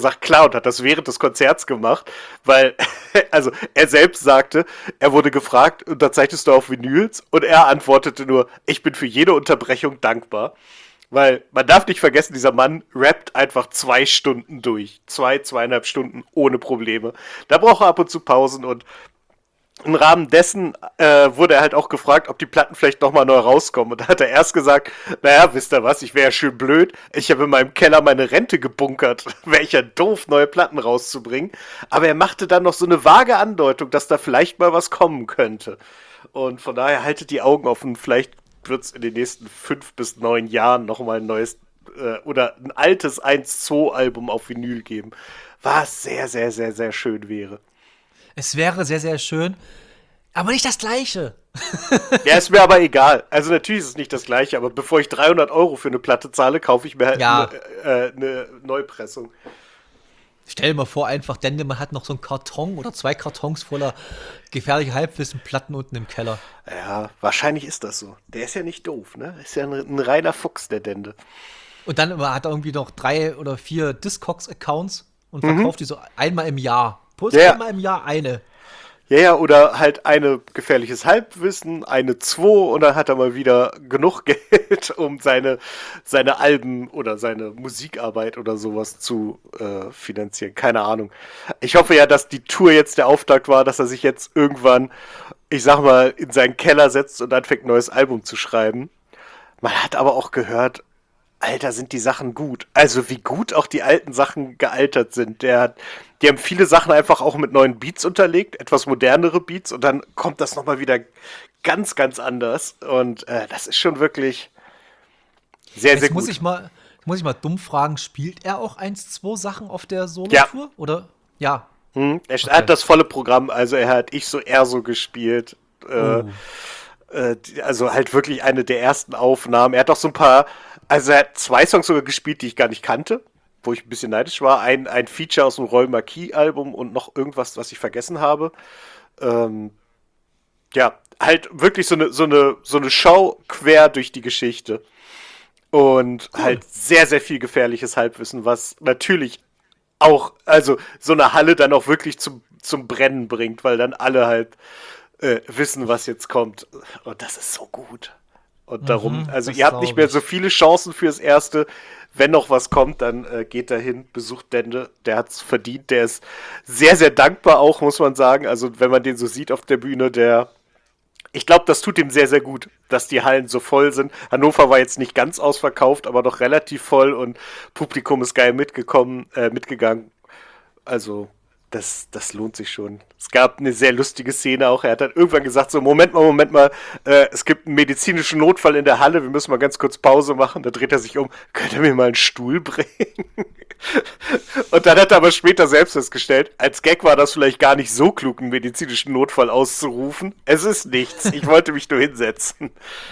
gesagt, klar, und hat das während des Konzerts gemacht, weil, also er selbst sagte, er wurde gefragt, unterzeichnest du auf Vinyls? Und er antwortete nur, ich bin für jede Unterbrechung dankbar. Weil man darf nicht vergessen, dieser Mann rappt einfach 2 Stunden durch. 2,5 Stunden ohne Probleme. Da braucht er ab und zu Pausen und im Rahmen dessen wurde er halt auch gefragt, ob die Platten vielleicht nochmal neu rauskommen. Und da hat er erst gesagt, naja, wisst ihr was, ich wäre ja schön blöd. Ich habe in meinem Keller meine Rente gebunkert. Wäre ich ja doof, neue Platten rauszubringen. Aber er machte dann noch so eine vage Andeutung, dass da vielleicht mal was kommen könnte. Und von daher haltet die Augen offen. Vielleicht wird es in den nächsten 5 bis 9 Jahren nochmal ein neues oder ein altes 1-2-Album auf Vinyl geben. Was sehr, sehr, sehr, sehr schön wäre. Es wäre sehr, sehr schön, aber nicht das Gleiche. Ja, ist mir aber egal. Also natürlich ist es nicht das Gleiche, aber bevor ich 300 Euro für eine Platte zahle, kaufe ich mir halt eine Neupressung. Stell dir mal vor, einfach, man hat noch so einen Karton oder 2 Kartons voller gefährliche Halbwissenplatten unten im Keller. Ja, wahrscheinlich ist das so. Der ist ja nicht doof, ne? Ist ja ein reiner Fuchs, der Dende. Und dann hat er irgendwie noch 3 oder 4 Discogs-Accounts und verkauft die so einmal im Jahr. Plus einmal im Jahr eine. Ja, oder halt eine gefährliches Halbwissen, eine 2 und dann hat er mal wieder genug Geld, um seine Alben oder seine Musikarbeit oder sowas zu finanzieren. Keine Ahnung. Ich hoffe ja, dass die Tour jetzt der Auftakt war, dass er sich jetzt irgendwann, ich sag mal, in seinen Keller setzt und anfängt, ein neues Album zu schreiben. Man hat aber auch gehört, Alter, sind die Sachen gut. Also wie gut auch die alten Sachen gealtert sind. Die haben viele Sachen einfach auch mit neuen Beats unterlegt, etwas modernere Beats und dann kommt das nochmal wieder ganz, ganz anders. Und das ist schon wirklich sehr, sehr gut. Muss ich mal dumm fragen, spielt er auch 1-2 Sachen auf der Solo-Tour? Ja. Oder? Ja. Er hat das volle Programm, also er hat eher so gespielt. Also halt wirklich eine der ersten Aufnahmen. Er hat auch so ein paar, also er hat 2 Songs sogar gespielt, die ich gar nicht kannte, wo ich ein bisschen neidisch war. Ein Feature aus dem Roy Marquis-Album und noch irgendwas, was ich vergessen habe. Ja, halt wirklich so eine Show quer durch die Geschichte. Und halt sehr, sehr viel gefährliches Halbwissen, was natürlich auch, also so eine Halle dann auch wirklich zum Brennen bringt, weil dann alle halt wissen, was jetzt kommt. Und das ist so gut. Und darum, also ihr habt nicht mehr so viele Chancen fürs Erste. Wenn noch was kommt, dann geht dahin, besucht Dende. Der hat's verdient. Der ist sehr, sehr dankbar auch, muss man sagen. Also wenn man den so sieht auf der Bühne, ich glaube, das tut ihm sehr, sehr gut, dass die Hallen so voll sind. Hannover war jetzt nicht ganz ausverkauft, aber doch relativ voll und Publikum ist geil mitgegangen. Also das lohnt sich schon. Es gab eine sehr lustige Szene auch. Er hat dann irgendwann gesagt, so, Moment mal, es gibt einen medizinischen Notfall in der Halle, wir müssen mal ganz kurz Pause machen. Da dreht er sich um, könnt ihr mir mal einen Stuhl bringen? Und dann hat er aber später selbst festgestellt, als Gag war das vielleicht gar nicht so klug, einen medizinischen Notfall auszurufen. Es ist nichts, ich wollte mich nur hinsetzen.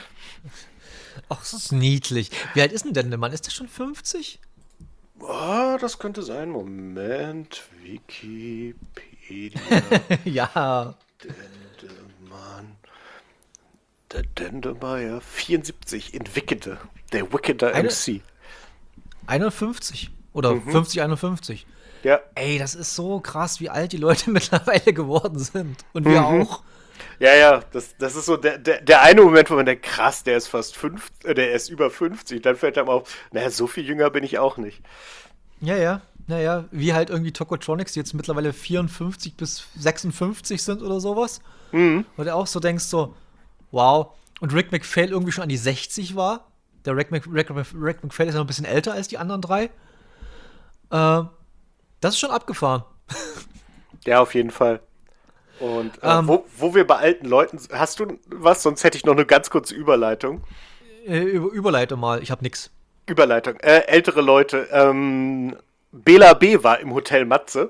Ach, das ist niedlich. Wie alt ist denn der Mann? Ist der schon 50? Oh, das könnte sein. Moment. Wikipedia. Ja. Dendemann. Der Dendemeyer. 74 in Wickede. Der Wickeder MC. 51. Oder 50, 51. Ja. Ey, das ist so krass, wie alt die Leute mittlerweile geworden sind. Und wir auch. Ja, das ist so der eine Moment, wo man denkt, krass, der ist der ist über 50. Dann fällt einem auf, naja, so viel jünger bin ich auch nicht. Ja. Wie halt irgendwie Tokotronics, die jetzt mittlerweile 54 bis 56 sind oder sowas. Und du auch so denkst so, wow. Und Rick McPhail irgendwie schon an die 60 war. Der Rick McPhail ist ja noch ein bisschen älter als die anderen 3. Das ist schon abgefahren. Ja, auf jeden Fall. Und wo wir bei alten Leuten, hast du was? Sonst hätte ich noch eine ganz kurze Überleitung. Überleite mal, ich hab nix. Überleitung. Ältere Leute. Bela B. war im Hotel Matze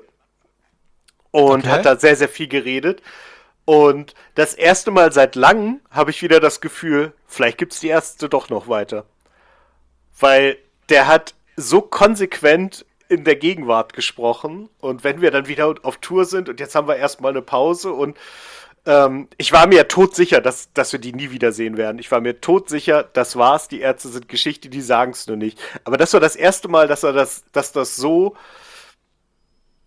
und hat da sehr, sehr viel geredet. Und das erste Mal seit langem habe ich wieder das Gefühl, vielleicht gibt's die Ärzte doch noch weiter. Weil der hat so konsequent in der Gegenwart gesprochen und wenn wir dann wieder auf Tour sind und jetzt haben wir erstmal eine Pause und ich war mir todsicher, dass wir die nie wiedersehen werden. Ich war mir todsicher, das war's, die Ärzte sind Geschichte, die sagen's nur nicht. Aber das war das erste Mal, dass das so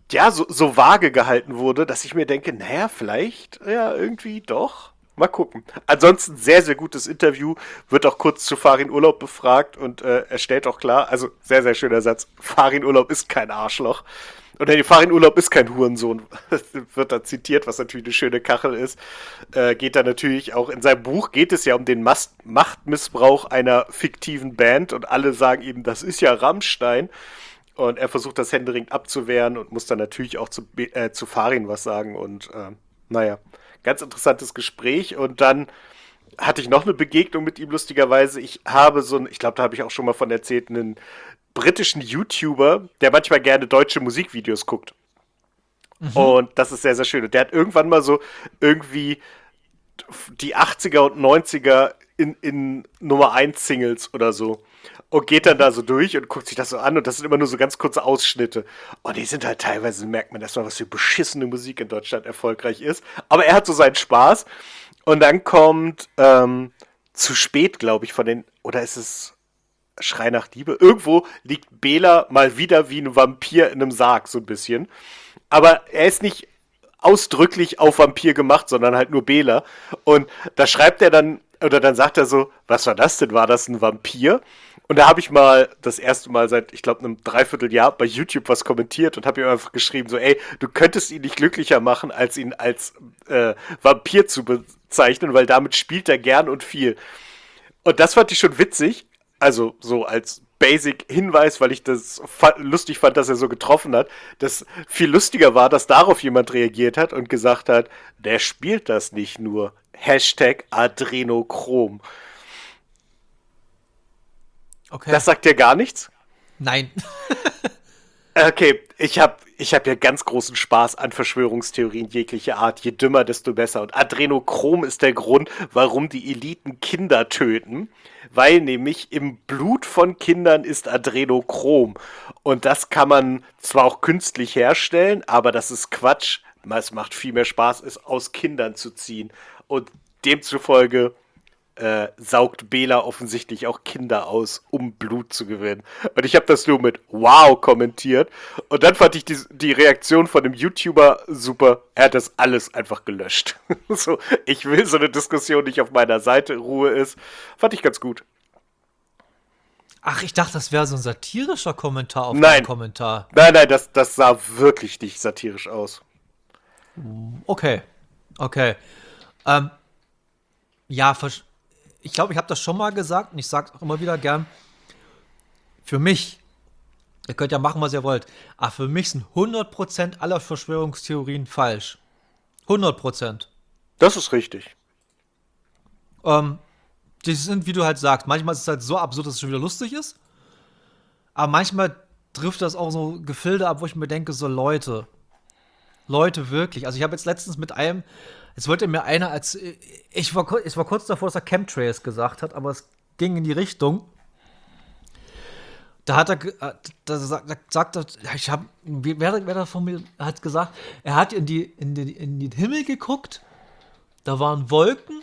ja, so vage gehalten wurde, dass ich mir denke, naja, vielleicht, ja, irgendwie doch. Mal gucken. Ansonsten sehr, sehr gutes Interview. Wird auch kurz zu Farin Urlaub befragt und er stellt auch klar, also sehr, sehr schöner Satz, Farin Urlaub ist kein Arschloch. Oder nee, Farin Urlaub ist kein Hurensohn. Wird da zitiert, was natürlich eine schöne Kachel ist. Geht da natürlich auch, in seinem Buch geht es ja um den Machtmissbrauch einer fiktiven Band und alle sagen ihm, das ist ja Rammstein. Und er versucht das händeringend abzuwehren und muss dann natürlich auch zu Farin was sagen. Und naja, ganz interessantes Gespräch. Und dann hatte ich noch eine Begegnung mit ihm, lustigerweise. Ich habe ich glaube, da habe ich auch schon mal von erzählt, einen britischen YouTuber, der manchmal gerne deutsche Musikvideos guckt. Und das ist sehr, sehr schön. Und der hat irgendwann mal so irgendwie die 80er und 90er in Nummer 1 Singles oder so. Und geht dann da so durch und guckt sich das so an. Und das sind immer nur so ganz kurze Ausschnitte. Und die sind halt teilweise, merkt man erstmal, was für beschissene Musik in Deutschland erfolgreich ist. Aber er hat so seinen Spaß. Und dann kommt zu spät, glaube ich, oder ist es Schrei nach Liebe? Irgendwo liegt Bela mal wieder wie ein Vampir in einem Sarg, so ein bisschen. Aber er ist nicht ausdrücklich auf Vampir gemacht, sondern halt nur Bela. Und da schreibt er dann, oder dann sagt er so, was war das denn? War das ein Vampir? Und da habe ich mal das erste Mal seit, ich glaube, einem Dreivierteljahr bei YouTube was kommentiert und habe ihm einfach geschrieben, so, ey, du könntest ihn nicht glücklicher machen, als ihn als Vampir zu bezeichnen, weil damit spielt er gern und viel. Und das fand ich schon witzig, also so als Basic-Hinweis, weil ich das lustig fand, dass er so getroffen hat. Das viel lustiger war, dass darauf jemand reagiert hat und gesagt hat, der spielt das nicht nur. Hashtag Adrenochrom. Okay. Das sagt dir gar nichts? Nein. Okay, ich hab ja ganz großen Spaß an Verschwörungstheorien jeglicher Art. Je dümmer, desto besser. Und Adrenochrom ist der Grund, warum die Eliten Kinder töten. Weil nämlich im Blut von Kindern ist Adrenochrom. Und das kann man zwar auch künstlich herstellen, aber das ist Quatsch. Es macht viel mehr Spaß, es aus Kindern zu ziehen. Und demzufolge saugt Bela offensichtlich auch Kinder aus, um Blut zu gewinnen. Und ich habe das nur mit Wow kommentiert. Und dann fand ich die Reaktion von dem YouTuber super. Er hat das alles einfach gelöscht. So, ich will so eine Diskussion nicht auf meiner Seite, Ruhe ist. Fand ich ganz gut. Ach, ich dachte, das wäre so ein satirischer Kommentar auf Nein. den Kommentar. Nein, das sah wirklich nicht satirisch aus. Okay. Okay. Ja, ich glaube, ich habe das schon mal gesagt und ich sage auch immer wieder gern, für mich, ihr könnt ja machen, was ihr wollt, aber für mich sind 100% aller Verschwörungstheorien falsch. 100%. Das ist richtig. Die sind, wie du halt sagst, manchmal ist es halt so absurd, dass es schon wieder lustig ist, aber manchmal trifft das auch so Gefilde ab, wo ich mir denke, so Leute wirklich. Also ich habe jetzt letztens mit einem, jetzt wollte mir einer ich war kurz davor, dass er Chemtrails gesagt hat, aber es ging in die Richtung. Da hat da sagt er, wer da von mir hat gesagt, er hat in den Himmel geguckt, da waren Wolken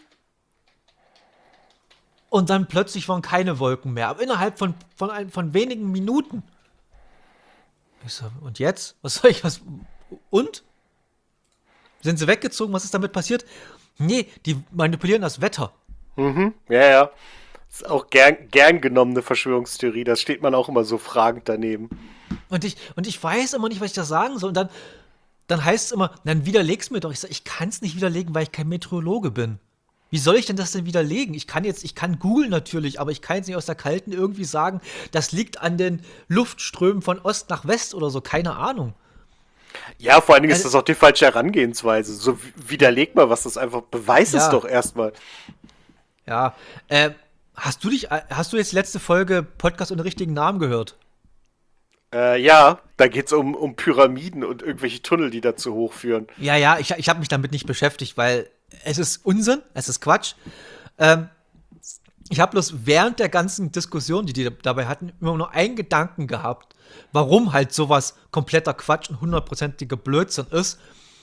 und dann plötzlich waren keine Wolken mehr, aber innerhalb von wenigen Minuten. Ich so, und jetzt? Und? Sind sie weggezogen? Was ist damit passiert? Nee, die manipulieren das Wetter. Ja. Ist auch gern genommene Verschwörungstheorie. Da steht man auch immer so fragend daneben. Und ich weiß immer nicht, was ich da sagen soll. Und dann heißt es immer, dann widerleg's mir doch. Ich sage, ich kann es nicht widerlegen, weil ich kein Meteorologe bin. Wie soll ich denn das denn widerlegen? Ich kann googeln natürlich, aber ich kann jetzt nicht aus der Kalten irgendwie sagen, das liegt an den Luftströmen von Ost nach West oder so. Keine Ahnung. Ja, vor allen Dingen ist das auch die falsche Herangehensweise. So widerleg mal was, das einfach beweis es doch erstmal. Ja, hast du jetzt die letzte Folge Podcast ohne richtigen Namen gehört? Ja, da geht's um Pyramiden und irgendwelche Tunnel, die dazu hochführen. Ja, ich habe mich damit nicht beschäftigt, weil es ist Unsinn, es ist Quatsch. Ich habe bloß während der ganzen Diskussion, die dabei hatten, immer nur einen Gedanken gehabt, warum halt sowas kompletter Quatsch und 100%iger Blödsinn ist.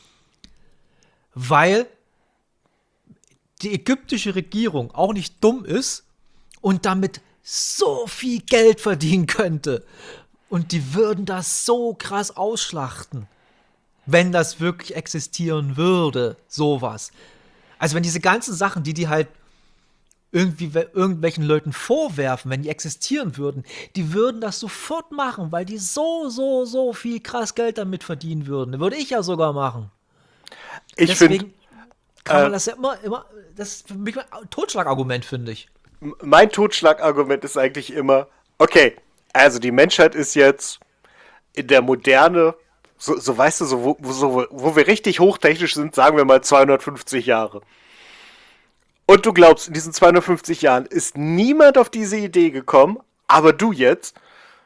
Weil die ägyptische Regierung auch nicht dumm ist und damit so viel Geld verdienen könnte. Und die würden das so krass ausschlachten. wenn das wirklich existieren würde, sowas. Also wenn diese ganzen Sachen, die halt irgendwie irgendwelchen Leuten vorwerfen, wenn die existieren würden, die würden das sofort machen, weil die so viel krass Geld damit verdienen würden. Würde ich ja sogar machen. Ich finde, Deswegen kann man das ja immer, das ist für mich ein Totschlagargument, finde ich. mein Totschlagargument ist eigentlich immer, okay, also die Menschheit ist jetzt in der Moderne, so weißt du, wo wir richtig hochtechnisch sind, sagen wir mal 250 Jahre. Und du glaubst, in diesen 250 Jahren ist niemand auf diese Idee gekommen, aber du jetzt.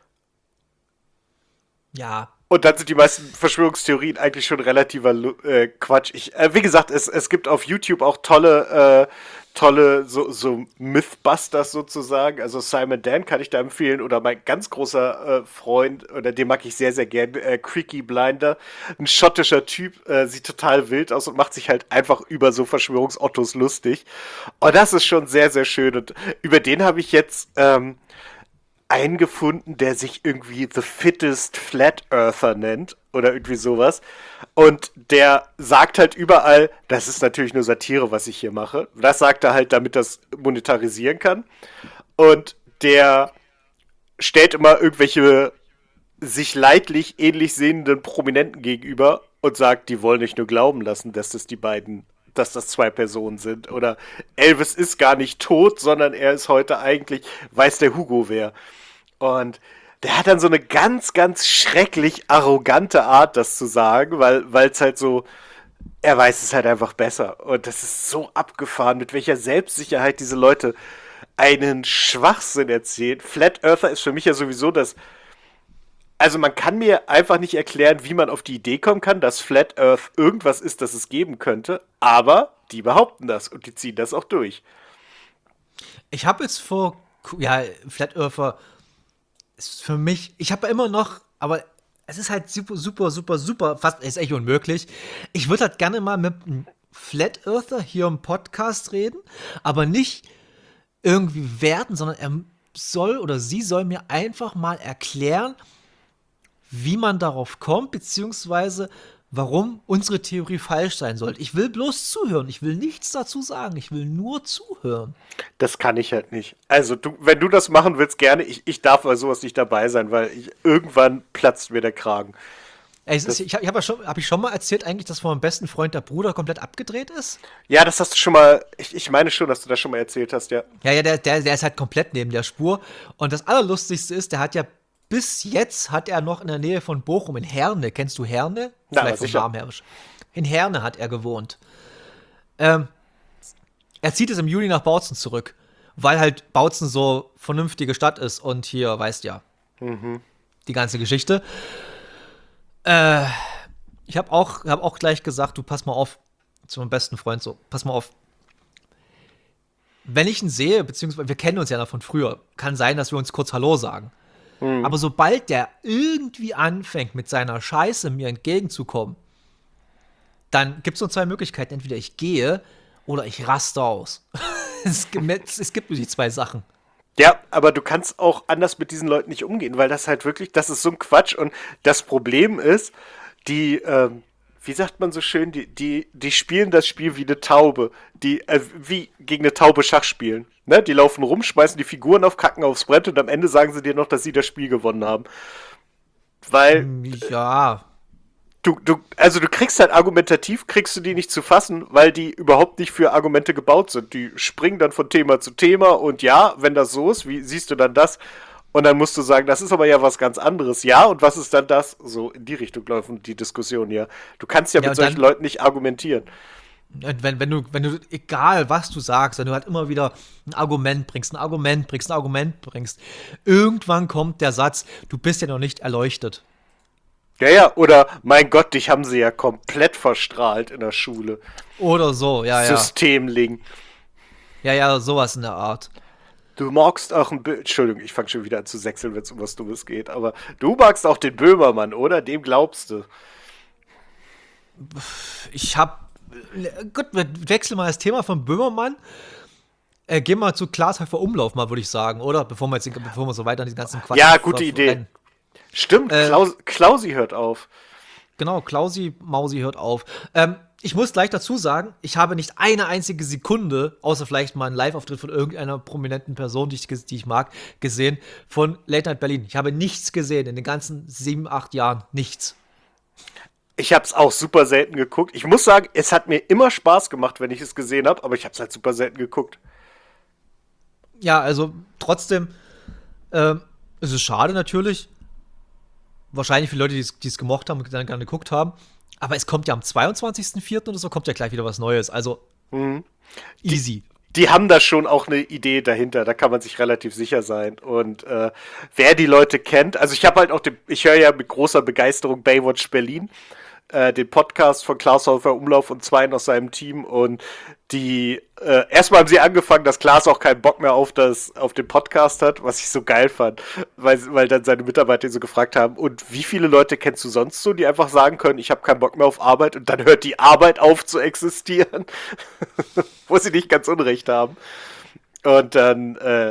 Ja, Und dann sind die meisten Verschwörungstheorien eigentlich schon relativer Quatsch. Wie gesagt, es gibt auf YouTube auch tolle so Mythbusters sozusagen. Also Simon Dan kann ich da empfehlen. Oder mein ganz großer Freund, oder den mag ich sehr, sehr gern, Creaky Blinder. Ein schottischer Typ, sieht total wild aus und macht sich halt einfach über so Verschwörungsottos lustig. Und das ist schon sehr, sehr schön. Und über den habe ich jetzt einen gefunden, der sich irgendwie The Fittest Flat Earther nennt oder irgendwie sowas. Und der sagt halt überall, das ist natürlich nur Satire, was ich hier mache. Das sagt er halt, damit das monetarisieren kann. Und der stellt immer irgendwelche sich leidlich ähnlich sehenden Prominenten gegenüber und sagt, die wollen nicht nur glauben lassen, dass das zwei Personen sind. Oder Elvis ist gar nicht tot, sondern er ist heute eigentlich, weiß der Hugo wer. Und der hat dann so eine ganz, ganz schrecklich arrogante Art, das zu sagen, weil es halt so, er weiß es halt einfach besser. Und das ist so abgefahren, mit welcher Selbstsicherheit diese Leute einen Schwachsinn erzählen. Flat Earther ist für mich ja sowieso das. Also man kann mir einfach nicht erklären, wie man auf die Idee kommen kann, dass Flat Earth irgendwas ist, das es geben könnte, aber die behaupten das und die ziehen das auch durch. ich habe jetzt Flat Earther ist für mich, ich habe immer noch, aber es ist halt super, fast, ist echt unmöglich. Ich würde halt gerne mal mit einem Flat Earther hier im Podcast reden, aber nicht irgendwie werten, sondern er soll oder sie soll mir einfach mal erklären, wie man darauf kommt, beziehungsweise warum unsere Theorie falsch sein sollte. Ich will bloß zuhören, ich will nichts dazu sagen, ich will nur zuhören. Das kann ich halt nicht. Also, wenn du das machen willst, gerne. Ich darf bei sowas nicht dabei sein, weil irgendwann platzt mir der Kragen. Hab ich schon mal erzählt eigentlich, dass von meinem besten Freund der Bruder komplett abgedreht ist? Ja, das hast du schon mal. Ich meine schon, dass du das schon mal erzählt hast, ja. Ja, der ist halt komplett neben der Spur. Und das Allerlustigste ist, der hat ja bis jetzt hat er noch in der Nähe von Bochum in Herne. Kennst du Herne? Na, Vielleicht vom sicher. Namen her. In Herne hat er gewohnt. Er zieht es im Juli nach Bautzen zurück, weil halt Bautzen so vernünftige Stadt ist und hier, weißt ja, die ganze Geschichte. Ich hab auch gleich gesagt, du pass mal auf, zu meinem besten Freund so, pass mal auf. Wenn ich ihn sehe, beziehungsweise wir kennen uns ja noch von früher, kann sein, dass wir uns kurz Hallo sagen. Aber sobald der irgendwie anfängt, mit seiner Scheiße mir entgegenzukommen, dann gibt es nur zwei Möglichkeiten. Entweder ich gehe oder ich raste aus. Es gibt nur die zwei Sachen. Ja, aber du kannst auch anders mit diesen Leuten nicht umgehen, weil das halt wirklich, das ist so ein Quatsch. Und das Problem ist, wie sagt man so schön, die spielen das Spiel wie eine Taube. Wie gegen eine Taube Schach spielen. Ne? Die laufen rum, schmeißen die Figuren auf, kacken aufs Brett und am Ende sagen sie dir noch, dass sie das Spiel gewonnen haben. Weil Ja, also du kriegst halt argumentativ, kriegst du die nicht zu fassen, weil die überhaupt nicht für Argumente gebaut sind. Die springen dann von Thema zu Thema und ja, wenn das so ist, wie siehst du dann das? Und dann musst du sagen, das ist aber ja was ganz anderes. Ja, und was ist dann das? So in die Richtung laufen die Diskussionen ja. Du kannst ja mit und solchen dann, Leuten nicht argumentieren. wenn du, egal was du sagst, wenn du halt immer wieder ein Argument bringst, irgendwann kommt der Satz, du bist ja noch nicht erleuchtet. Ja, oder mein Gott, dich haben sie ja komplett verstrahlt in der Schule. Oder so, ja. Systemling. Ja, sowas in der Art. Du magst auch Entschuldigung, ich fange schon wieder an zu sechseln, wenn es um was Dummes geht, aber du magst auch den Böhmermann, oder? Dem glaubst du. Gut, wir wechseln mal das Thema von Böhmermann. Gehen wir zu Klaas Häufer Umlauf mal, würde ich sagen, oder? Bevor wir so weiter an die ganzen Quatsch. Ja, gute Idee. Stimmt, Klausi hört auf. Genau, Klausi Mausi hört auf. Ich muss gleich dazu sagen, ich habe nicht eine einzige Sekunde, außer vielleicht mal einen Live-Auftritt von irgendeiner prominenten Person, die ich mag, gesehen, von Late Night Berlin. Ich habe nichts gesehen in den ganzen 7, 8 Jahren. Nichts. Ich habe es auch super selten geguckt. Ich muss sagen, es hat mir immer Spaß gemacht, wenn ich es gesehen habe, aber ich habe es halt super selten geguckt. Ja, also trotzdem, es ist schade natürlich. Wahrscheinlich für Leute, die es gemocht haben und dann gerne geguckt haben. Aber es kommt ja am 22.04. oder so, kommt ja gleich wieder was Neues. Also easy. Die haben da schon auch eine Idee dahinter, da kann man sich relativ sicher sein. Und wer die Leute kennt, also ich habe halt auch, ich höre ja mit großer Begeisterung Baywatch Berlin, den Podcast von Klaas Häufer Umlauf und zwei aus seinem Team. Und die, erstmal haben sie angefangen, dass Klaas auch keinen Bock mehr auf den Podcast hat, was ich so geil fand, weil dann seine Mitarbeiter ihn so gefragt haben, und wie viele Leute kennst du sonst so, die einfach sagen können, ich habe keinen Bock mehr auf Arbeit, und dann hört die Arbeit auf zu existieren, wo sie nicht ganz unrecht haben. Und dann,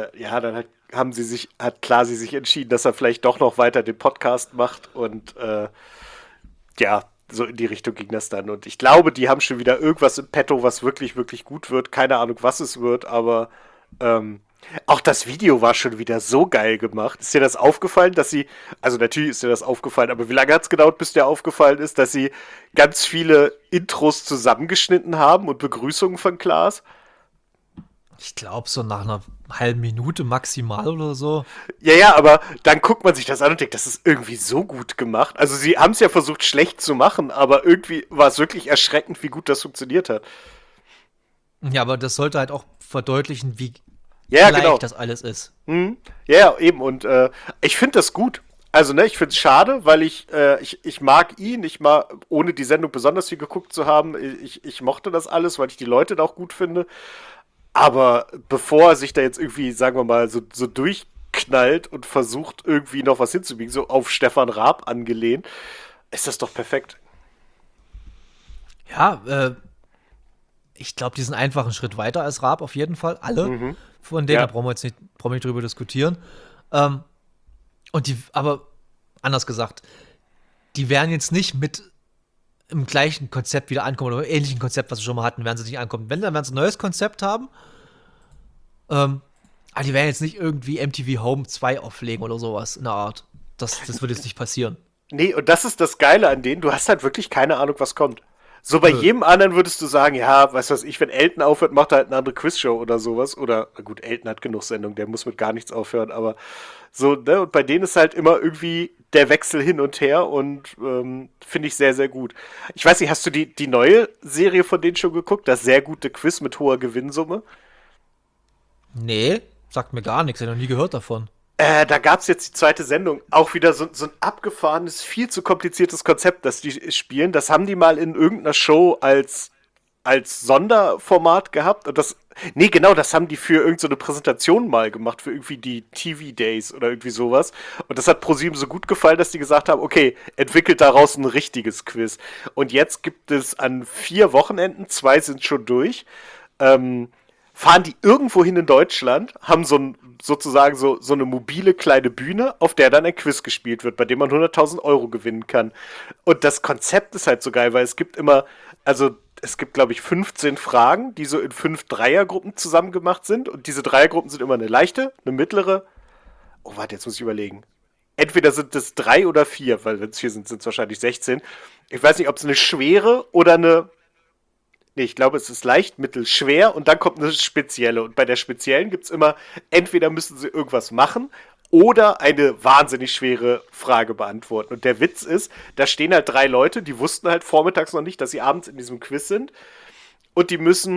hat Klasi sich entschieden, dass er vielleicht doch noch weiter den Podcast macht, und ja, so in die Richtung ging das dann. Und ich glaube, die haben schon wieder irgendwas im Petto, was wirklich, wirklich gut wird. Keine Ahnung, was es wird, aber auch das Video war schon wieder so geil gemacht. Ist dir das aufgefallen, dass sie, also natürlich ist dir das aufgefallen, aber wie lange hat es gedauert, bis dir aufgefallen ist, dass sie ganz viele Intros zusammengeschnitten haben und Begrüßungen von Klaas? Ich glaube, so nach einer halben Minute maximal oder so. Ja, aber dann guckt man sich das an und denkt, das ist irgendwie so gut gemacht. Also sie haben es ja versucht, schlecht zu machen, aber irgendwie war es wirklich erschreckend, wie gut das funktioniert hat. Ja, aber das sollte halt auch verdeutlichen, wie Ja, gleich genau. das alles ist. Ja, eben. Und ich finde das gut. Also, ne, ich finde es schade, weil ich mag ihn. Ich mag, ohne die Sendung besonders viel geguckt zu haben, ich mochte das alles, weil ich die Leute da auch gut finde. Aber bevor er sich da jetzt irgendwie, sagen wir mal, so durchknallt und versucht, irgendwie noch was hinzubiegen, so auf Stefan Raab angelehnt, ist das doch perfekt. Ja, ich glaube, die sind einfach einen Schritt weiter als Raab, auf jeden Fall. Alle von denen, da Ja. brauchen wir nicht drüber diskutieren. Aber anders gesagt, die werden jetzt nicht mit im gleichen Konzept wieder ankommen oder im ähnlichen Konzept, was sie schon mal hatten, werden sie nicht ankommen. Wenn, dann werden sie ein neues Konzept haben. Aber die werden jetzt nicht irgendwie MTV Home 2 auflegen oder sowas in der Art. Das wird jetzt nicht passieren. Nee, und das ist das Geile an denen. Du hast halt wirklich keine Ahnung, was kommt. So bei Nö. jedem anderen würdest du sagen, ja, weißt du was ich, wenn Elton aufhört, macht er halt eine andere Quizshow oder sowas. Oder, na gut, Elton hat genug Sendung, der muss mit gar nichts aufhören, aber so, ne, und bei denen ist halt immer irgendwie der Wechsel hin und her, und finde ich sehr, sehr gut. Ich weiß nicht, hast du die neue Serie von denen schon geguckt? Das sehr gute Quiz mit hoher Gewinnsumme? Nee, sagt mir gar nichts. Ich habe noch nie gehört davon. Da gab es jetzt die zweite Sendung. Auch wieder so ein abgefahrenes, viel zu kompliziertes Konzept, das die spielen. Das haben die mal in irgendeiner Show als Sonderformat gehabt. Und das, nee, genau, das haben die für irgendeine so eine Präsentation mal gemacht, für irgendwie die TV Days oder irgendwie sowas. Und das hat ProSieben so gut gefallen, dass die gesagt haben, okay, entwickelt daraus ein richtiges Quiz. Und jetzt gibt es an 4 Wochenenden, 2 sind schon durch, fahren die irgendwo hin in Deutschland, haben sozusagen so eine mobile kleine Bühne, auf der dann ein Quiz gespielt wird, bei dem man 100.000 Euro gewinnen kann. Und das Konzept ist halt so geil, weil es gibt, glaube ich, 15 Fragen, die so in 5 Dreiergruppen zusammen gemacht sind. Und diese Dreiergruppen sind immer eine leichte, eine mittlere. Oh, warte, jetzt muss ich überlegen. Entweder sind es 3 oder 4, weil wenn es 4 sind, sind es wahrscheinlich 16. Ich weiß nicht, ob es eine schwere oder eine. Nee, ich glaube, es ist leicht, mittel, schwer, und dann kommt eine spezielle. Und bei der speziellen gibt es immer, entweder müssen sie irgendwas machen oder eine wahnsinnig schwere Frage beantworten. Und der Witz ist, da stehen halt 3 Leute, die wussten halt vormittags noch nicht, dass sie abends in diesem Quiz sind. Und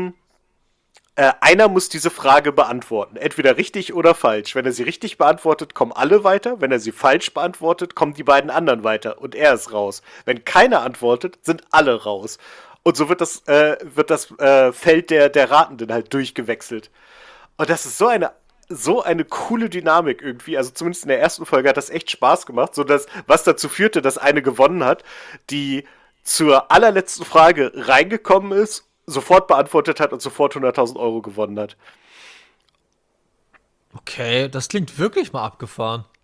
einer muss diese Frage beantworten. Entweder richtig oder falsch. Wenn er sie richtig beantwortet, kommen alle weiter. Wenn er sie falsch beantwortet, kommen die beiden anderen weiter. Und er ist raus. Wenn keiner antwortet, sind alle raus. Und so wird das Feld der Ratenden halt durchgewechselt. Und das ist so eine coole Dynamik irgendwie. Also zumindest in der ersten Folge hat das echt Spaß gemacht, was dazu führte, dass eine gewonnen hat, die zur allerletzten Frage reingekommen ist, sofort beantwortet hat und sofort 100.000 Euro gewonnen hat. Okay, das klingt wirklich mal abgefahren.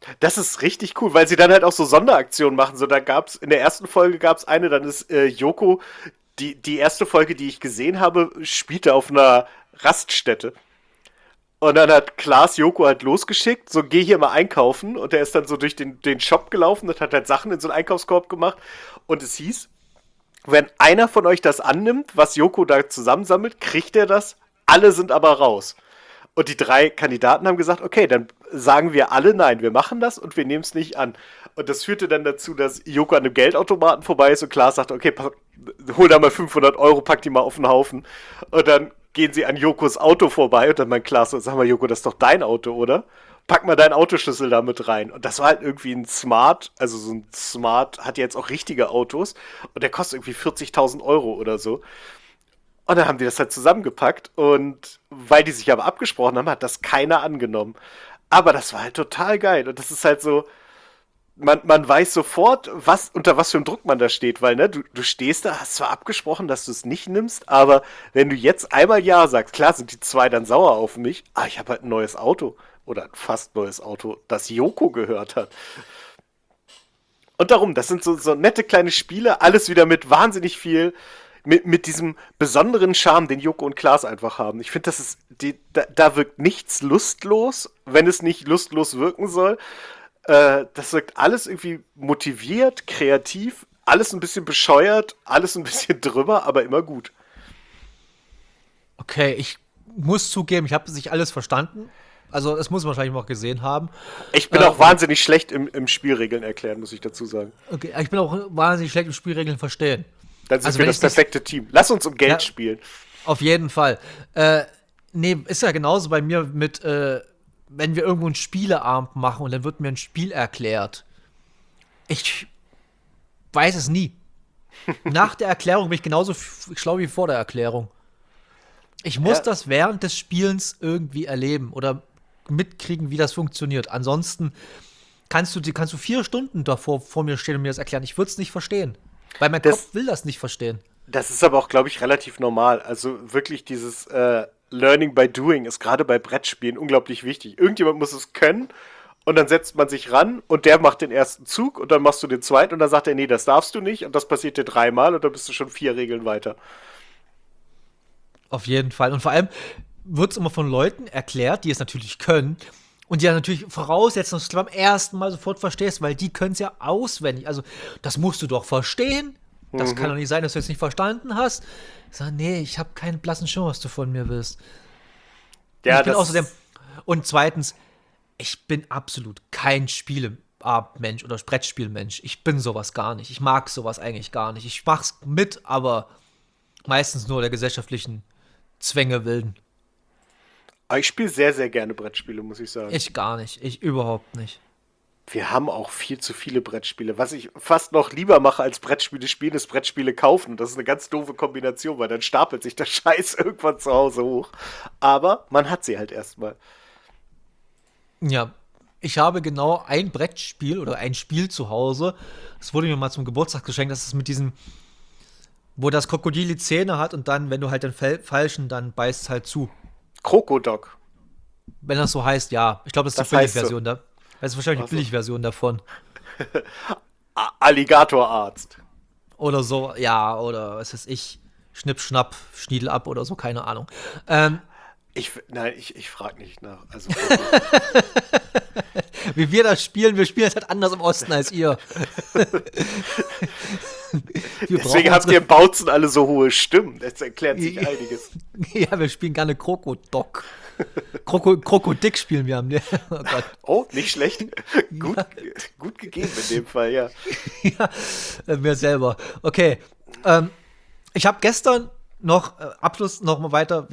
Das ist richtig cool, weil sie dann halt auch so Sonderaktionen machen. So, da gab's, in der ersten Folge gab's eine, dann ist Yoko, die erste Folge, die ich gesehen habe, spielte auf einer Raststätte. Und dann hat Klaas Joko halt losgeschickt, so geh hier mal einkaufen. Und der ist dann so durch den Shop gelaufen und hat halt Sachen in so einen Einkaufskorb gemacht. Und es hieß, wenn einer von euch das annimmt, was Joko da zusammensammelt, kriegt er das. Alle sind aber raus. Und die 3 Kandidaten haben gesagt, okay, dann sagen wir alle nein, wir machen das und wir nehmen es nicht an. Und das führte dann dazu, dass Joko an einem Geldautomaten vorbei ist und Klaas sagte, okay, hol da mal 500 Euro, pack die mal auf den Haufen. Und dann gehen sie an Jokos Auto vorbei und dann meint Klaas so, sag mal Joko, das ist doch dein Auto, oder? Pack mal deinen Autoschlüssel da mit rein. Und das war halt irgendwie ein Smart, also so ein Smart hat jetzt auch richtige Autos und der kostet irgendwie 40.000 Euro oder so. Und dann haben die das halt zusammengepackt und weil die sich aber abgesprochen haben, hat das keiner angenommen. Aber das war halt total geil und das ist halt so, man weiß sofort, unter was für einem Druck man da steht, weil, ne, du stehst da, hast zwar abgesprochen, dass du es nicht nimmst, aber wenn du jetzt einmal Ja sagst, klar sind die 2 dann sauer auf mich, ich habe halt ein neues Auto oder ein fast neues Auto, das Yoko gehört hat. Und darum, das sind so nette kleine Spiele, alles wieder mit wahnsinnig viel, mit diesem besonderen Charme, den Joko und Klaas einfach haben. Ich finde, das ist, da wirkt nichts lustlos, wenn es nicht lustlos wirken soll. Das wirkt alles irgendwie motiviert, kreativ, alles ein bisschen bescheuert, alles ein bisschen drüber, aber immer gut. Okay, ich muss zugeben, ich habe nicht alles verstanden. Also, das muss man wahrscheinlich noch gesehen haben. Ich bin auch wahnsinnig schlecht im Spielregeln erklären, muss ich dazu sagen. Okay, ich bin auch wahnsinnig schlecht im Spielregeln verstehen. Dann sind Also, wir wenn das ich das perfekte Team. Lass uns um Geld Ja. spielen. Auf jeden Fall. Nee, ist ja genauso bei mir mit, wenn wir irgendwo einen Spieleabend machen und dann wird mir ein Spiel erklärt. Ich weiß es nie. Nach der Erklärung bin ich genauso schlau wie vor der Erklärung. Ich muss Ja. das während des Spielens irgendwie erleben oder mitkriegen, wie das funktioniert. Ansonsten kannst du 4 Stunden davor vor mir stehen und mir das erklären. Ich würde es nicht verstehen. Weil mein Das- Kopf will das nicht verstehen. Das ist aber auch, glaube ich, relativ normal. Also wirklich dieses Learning by Doing ist gerade bei Brettspielen unglaublich wichtig. Irgendjemand muss es können und dann setzt man sich ran und der macht den ersten Zug und dann machst du den zweiten und dann sagt er, nee, das darfst du nicht und das passiert dir 3-mal und dann bist du schon 4 Regeln weiter. Auf jeden Fall. Und vor allem wird es immer von Leuten erklärt, die es natürlich können. Und die ja natürlich voraussetzen, dass du beim ersten Mal sofort verstehst, weil die können es ja auswendig. Also, das musst du doch verstehen. Das kann doch nicht sein, dass du es nicht verstanden hast. Ich sage, nee, ich habe keinen blassen Schimmer, was du von mir willst. Ja, Ich bin das außerdem. Und zweitens, ich bin absolut kein Spieleabendmensch oder Brettspielmensch. Ich bin sowas gar nicht. Ich mag sowas eigentlich gar nicht. Ich mach's mit, aber meistens nur der gesellschaftlichen Zwänge willen. Aber ich spiele sehr, sehr gerne Brettspiele, muss ich sagen. Ich gar nicht. Ich überhaupt nicht. Wir haben auch viel zu viele Brettspiele. Was ich fast noch lieber mache als Brettspiele spielen, ist Brettspiele kaufen. Das ist eine ganz doofe Kombination, weil dann stapelt sich der Scheiß irgendwann zu Hause hoch. Aber man hat sie halt erstmal. Ja, ich habe genau ein Brettspiel oder ein Spiel zu Hause. Das wurde mir mal zum Geburtstag geschenkt. Das ist mit diesem, wo das Krokodil die Zähne hat und dann, wenn du halt den falschen, dann beißt es halt zu. Krokodok. Wenn das so heißt, ja. Ich glaube, das ist Das die heißt Billigversion da. Das ist wahrscheinlich Ach die so. Billigversion davon. Alligatorarzt. Oder so, ja, oder was weiß ich. Schnipp, schnapp, Schniedel ab oder so, keine Ahnung. Ähm, Ich frage nicht nach. Also, Wie wir das spielen, wir spielen es halt anders im Osten als ihr. Wir deswegen brauchen habt ihr im Bautzen alle so hohe Stimmen. Das erklärt sich Ja. einiges. Ja, wir spielen gerne Krokodok. Krokodick spielen wir am. Oh Gott. Oh, nicht schlecht. Gut gegeben in dem Fall, ja. Ja, mir selber. Okay. Ich habe gestern noch Abschluss noch mal weiter.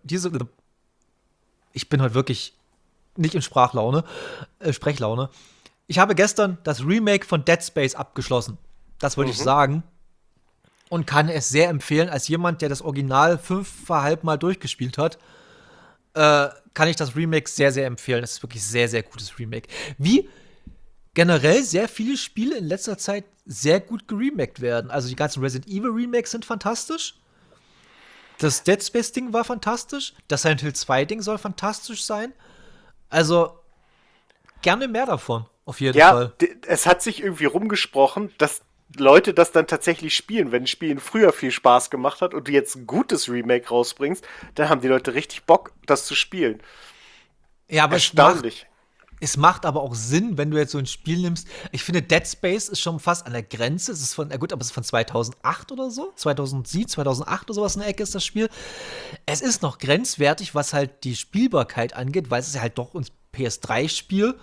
Ich bin heute wirklich nicht in Sprechlaune. Ich habe gestern das Remake von Dead Space abgeschlossen. Das wollte ich sagen. Und kann es sehr empfehlen, als jemand, der das Original 5,5 Mal durchgespielt hat, kann ich das Remake sehr, sehr empfehlen. Das ist wirklich sehr, sehr gutes Remake. Wie generell sehr viele Spiele in letzter Zeit sehr gut geremaked werden. Also die ganzen Resident Evil Remakes sind fantastisch. Das Dead Space Ding war fantastisch. Das Silent Hill 2 Ding soll fantastisch sein. Also gerne mehr davon. auf jeden Ja, Fall. es hat sich irgendwie rumgesprochen, dass Leute das dann tatsächlich spielen. Wenn ein Spiel früher viel Spaß gemacht hat und du jetzt ein gutes Remake rausbringst, dann haben die Leute richtig Bock, das zu spielen. Ja, aber Erstaunlich. es macht aber auch Sinn, wenn du jetzt so ein Spiel nimmst. Ich finde, Dead Space ist schon fast an der Grenze. Es ist von, na gut, aber es ist von 2008 oder so. 2007, 2008 oder sowas in der Ecke ist das Spiel. Es ist noch grenzwertig, was halt die Spielbarkeit angeht, weil es ist ja halt doch ein PS3-Spiel,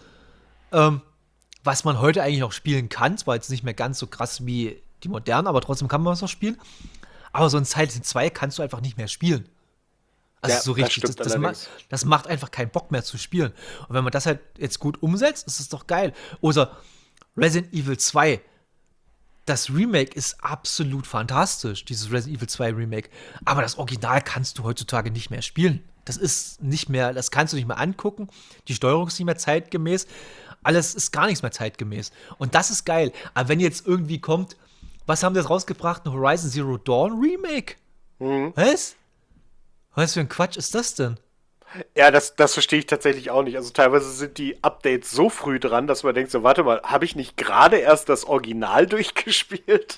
ähm, was man heute eigentlich noch spielen kann. Zwar jetzt nicht mehr ganz so krass wie die modernen, aber trotzdem kann man es noch spielen. Aber so ein Silent 2 kannst du einfach nicht mehr spielen. Also Ja, so das richtig, stimmt allerdings. das macht einfach keinen Bock mehr zu spielen. Und wenn man das halt jetzt gut umsetzt, ist es doch geil. Oder Resident Evil 2, das Remake ist absolut fantastisch, dieses Resident Evil 2 Remake. Aber das Original kannst du heutzutage nicht mehr spielen. Das ist nicht mehr, das kannst du nicht mehr angucken. Die Steuerung ist nicht mehr zeitgemäß. Alles ist gar nichts mehr zeitgemäß. Und das ist geil. Aber wenn jetzt irgendwie kommt, was haben die jetzt rausgebracht? Ein Horizon Zero Dawn Remake? Was? Was für ein Quatsch ist das denn? Ja, das verstehe ich tatsächlich auch nicht. Also teilweise sind die Updates so früh dran, dass man denkt so, warte mal, habe ich nicht gerade erst das Original durchgespielt?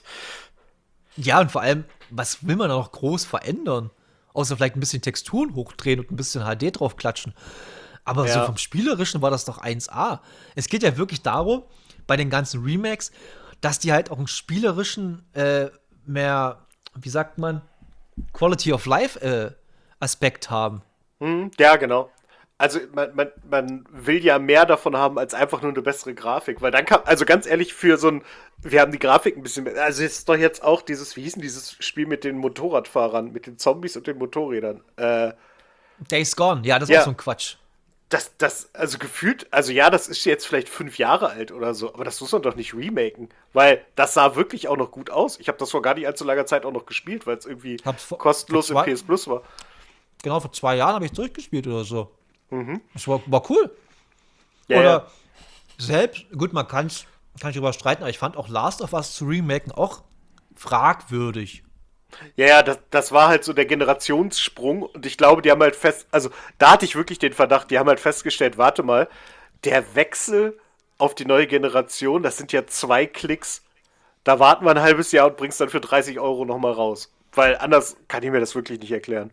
Ja, und vor allem, was will man da noch groß verändern? Außer vielleicht ein bisschen Texturen hochdrehen und ein bisschen HD draufklatschen. Aber so Ja. vom Spielerischen war das doch 1A. Es geht ja wirklich darum, bei den ganzen Remakes, dass die halt auch einen spielerischen, mehr, wie sagt man, Quality of Life Aspekt haben. Ja, genau. Also man will ja mehr davon haben als einfach nur eine bessere Grafik, weil dann kann, also ganz ehrlich, für so ein, wir haben die Grafik ein bisschen, also es ist doch jetzt auch dieses, wie hieß denn dieses Spiel mit den Motorradfahrern, mit den Zombies und den Motorrädern? Days Gone, ja, das ist auch Ja, so ein Quatsch. also gefühlt, also ja, das ist jetzt vielleicht 5 Jahre alt oder so, aber das muss man doch nicht remaken, weil das sah wirklich auch noch gut aus. Ich habe das vor gar nicht allzu langer Zeit auch noch gespielt, weil es irgendwie Hab's vor kostenlos im zwei, PS Plus war. genau, vor 2 Jahren habe ich durchgespielt oder so. Das war cool. Ja, ja. Oder selbst, gut, kann ich drüber streiten, aber ich fand auch Last of Us zu remaken auch fragwürdig. Ja, ja, das war halt so der Generationssprung und ich glaube, die haben halt also da hatte ich wirklich den Verdacht, die haben halt festgestellt, warte mal, der Wechsel auf die neue Generation, das sind ja 2 Klicks, da warten wir ein halbes Jahr und bringst dann für 30 € nochmal raus. Weil anders kann ich mir das wirklich nicht erklären.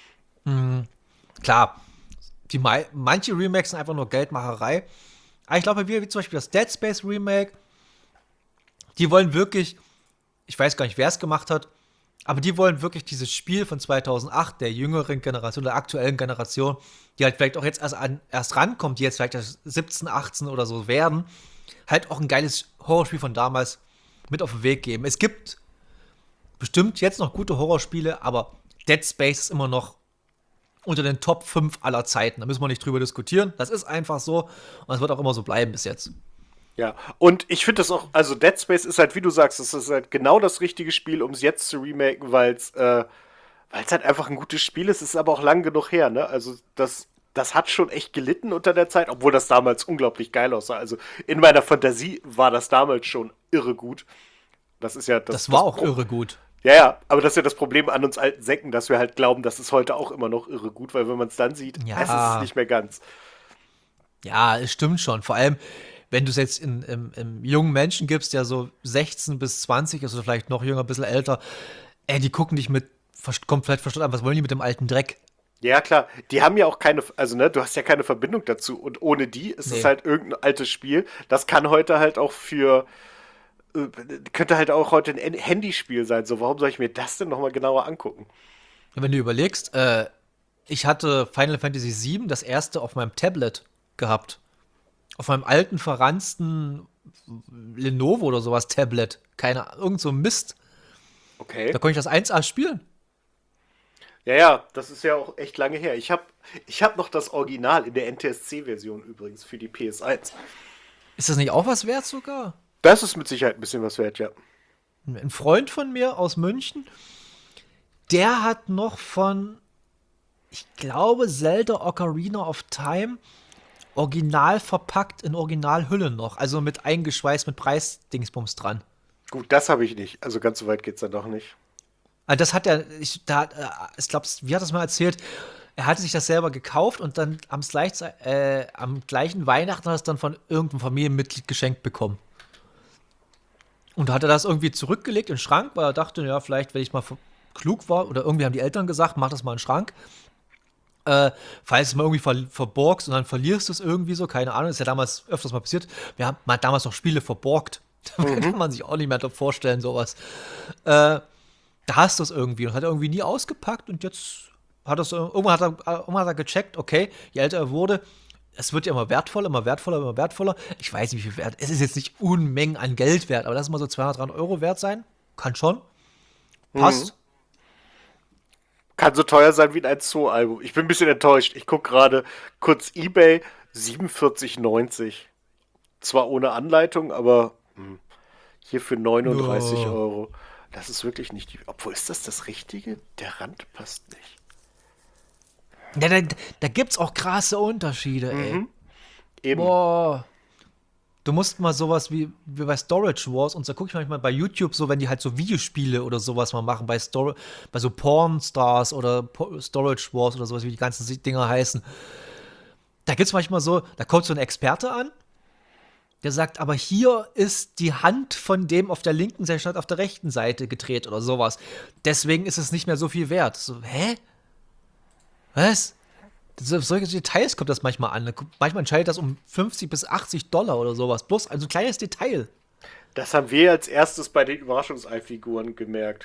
Klar, manche Remakes sind einfach nur Geldmacherei. Aber ich glaube, wie zum Beispiel das Dead Space Remake, die wollen wirklich, ich weiß gar nicht, wer es gemacht hat, aber die wollen wirklich dieses Spiel von 2008, der jüngeren Generation, der aktuellen Generation, die halt vielleicht auch jetzt erst rankommt, die jetzt vielleicht erst 17, 18 oder so werden, halt auch ein geiles Horrorspiel von damals mit auf den Weg geben. Es gibt bestimmt jetzt noch gute Horrorspiele, aber Dead Space ist immer noch unter den Top 5 aller Zeiten. Da müssen wir nicht drüber diskutieren. Das ist einfach so und es wird auch immer so bleiben bis jetzt. Ja, und ich finde das auch, also Dead Space ist halt, wie du sagst, das ist halt genau das richtige Spiel, um es jetzt zu remaken, weil es halt einfach ein gutes Spiel ist. Es ist aber auch lang genug her, ne? Also das hat schon echt gelitten unter der Zeit, obwohl das damals unglaublich geil aussah. Also in meiner Fantasie war das damals schon irre gut. Das ist ja Das war auch irre gut. Ja, ja, aber das ist ja das Problem an uns alten Säcken, dass wir halt glauben, das ist heute auch immer noch irre gut, weil wenn man es dann sieht, es ist es Ja, nicht mehr ganz. ja, es stimmt schon. Vor allem, wenn du es jetzt im jungen Menschen gibst, der so 16 bis 20 ist oder vielleicht noch jünger, ein bisschen älter, die gucken dich mit komplett verstanden an, was wollen die mit dem alten Dreck? Ja, klar, die haben ja auch keine, also ne, du hast ja keine Verbindung dazu und ohne die ist es Nee. halt irgendein altes Spiel. Das kann heute halt auch äh, könnte halt auch heute ein Handyspiel sein. So, warum soll ich mir das denn nochmal genauer angucken? Wenn du überlegst, ich hatte Final Fantasy VII, das erste, auf meinem Tablet gehabt. Auf meinem alten, verranzten Lenovo oder sowas Tablet. Irgend so Mist. Okay. Da konnte ich das 1A spielen. Ja, ja, das ist ja auch echt lange her. Ich hab noch das Original in der NTSC-Version übrigens für die PS1. Ist das nicht auch was wert sogar? Das ist mit Sicherheit ein bisschen was wert, ja. Ein Freund von mir aus München, der hat noch von, ich glaube, Zelda Ocarina of Time original verpackt in Originalhülle noch. Also mit eingeschweißt, mit Preisdingsbums dran. Gut, das habe ich nicht. Also ganz so weit geht's dann doch nicht. Also das hat er, ich glaube, wie hat das mal erzählt? er hatte sich das selber gekauft und dann am gleichen Weihnachten hat er es dann von irgendeinem Familienmitglied geschenkt bekommen. Und da hat er das irgendwie zurückgelegt in den Schrank, weil er dachte, ja, vielleicht, wenn ich mal klug war, oder irgendwie haben die Eltern gesagt, mach das mal in den Schrank. Falls du es mal irgendwie verborgst und dann verlierst du es irgendwie so, keine Ahnung, ist ja damals öfters mal passiert. Man hat damals noch Spiele verborgt. Da kann man sich auch nicht mehr vorstellen, sowas. Da hast du es irgendwie und hat er irgendwie nie ausgepackt und jetzt irgendwann hat er gecheckt, okay, je älter er wurde, es wird ja immer wertvoller, immer wertvoller, immer wertvoller. Ich weiß nicht, wie viel wert. Es ist jetzt nicht Unmengen an Geld wert, aber lass es mal so 200, 300 Euro wert sein. Kann schon. Mhm. Passt. Kann so teuer sein wie ein 1-2-Album. Ich bin ein bisschen enttäuscht. Ich gucke gerade kurz eBay, 47,90. Zwar ohne Anleitung, aber hier für 39 Ja. Euro. Das ist wirklich nicht die. Obwohl, ist das das Richtige? Der Rand passt nicht. Ja, da gibt's auch krasse Unterschiede, ey. Eben. Boah. Du musst mal sowas wie bei Storage Wars und so gucke ich manchmal bei YouTube so, wenn die halt so Videospiele oder sowas mal machen, bei so Porn Stars oder Storage Wars oder sowas, wie die ganzen Dinger heißen. Da gibt's manchmal so, da kommt so ein Experte an, der sagt, aber hier ist die Hand von dem auf der linken Seite statt auf der rechten Seite gedreht oder sowas. Deswegen ist es nicht mehr so viel wert. So, hä? Was? Solche Details kommt das manchmal an. Manchmal entscheidet das um 50 bis 80 Dollar oder sowas. Bloß also ein kleines Detail. Das haben wir als erstes bei den Überraschungsei-Figuren gemerkt.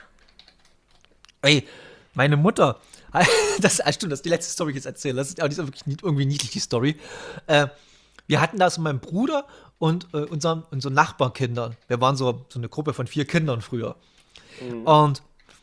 Ey, meine Mutter, stimmt, das ist die letzte Story, die ich jetzt erzähle. Das ist auch wirklich irgendwie niedlich, die Story. Wir hatten das mit meinem Bruder und unseren Nachbarkindern. Wir waren so eine Gruppe von 4 Kindern früher. Und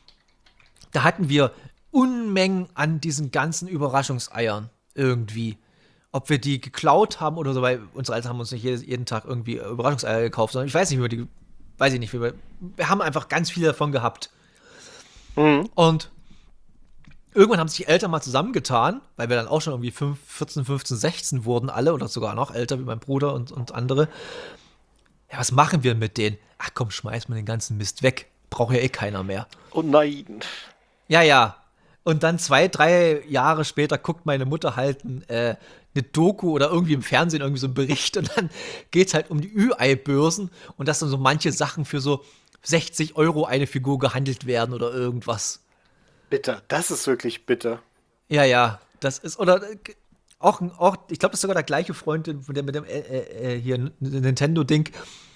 da hatten wir Unmengen an diesen ganzen Überraschungseiern irgendwie. Ob wir die geklaut haben oder so, weil unsere Eltern haben uns nicht jeden Tag irgendwie Überraschungseier gekauft, sondern ich weiß nicht, weiß ich nicht, wir haben einfach ganz viele davon gehabt. Mhm. Und irgendwann haben sich die Eltern mal zusammengetan, weil wir dann auch schon irgendwie 14, 15, 16 wurden alle oder sogar noch älter wie mein Bruder und andere. Ja, was machen wir mit denen? Ach komm, schmeiß mal den ganzen Mist weg. Braucht ja eh keiner mehr. Oh nein. Ja, ja. Und dann 2, 3 Jahre später guckt meine Mutter halt eine Doku oder irgendwie im Fernsehen irgendwie so einen Bericht und dann geht's halt um die Ü-Ei-Börsen und dass dann so manche Sachen für so 60 Euro eine Figur gehandelt werden oder irgendwas. Bitter. Das ist wirklich bitter. Ja, ja, das ist, oder auch ich glaube, das ist sogar der gleiche Freund mit dem hier Nintendo-Ding,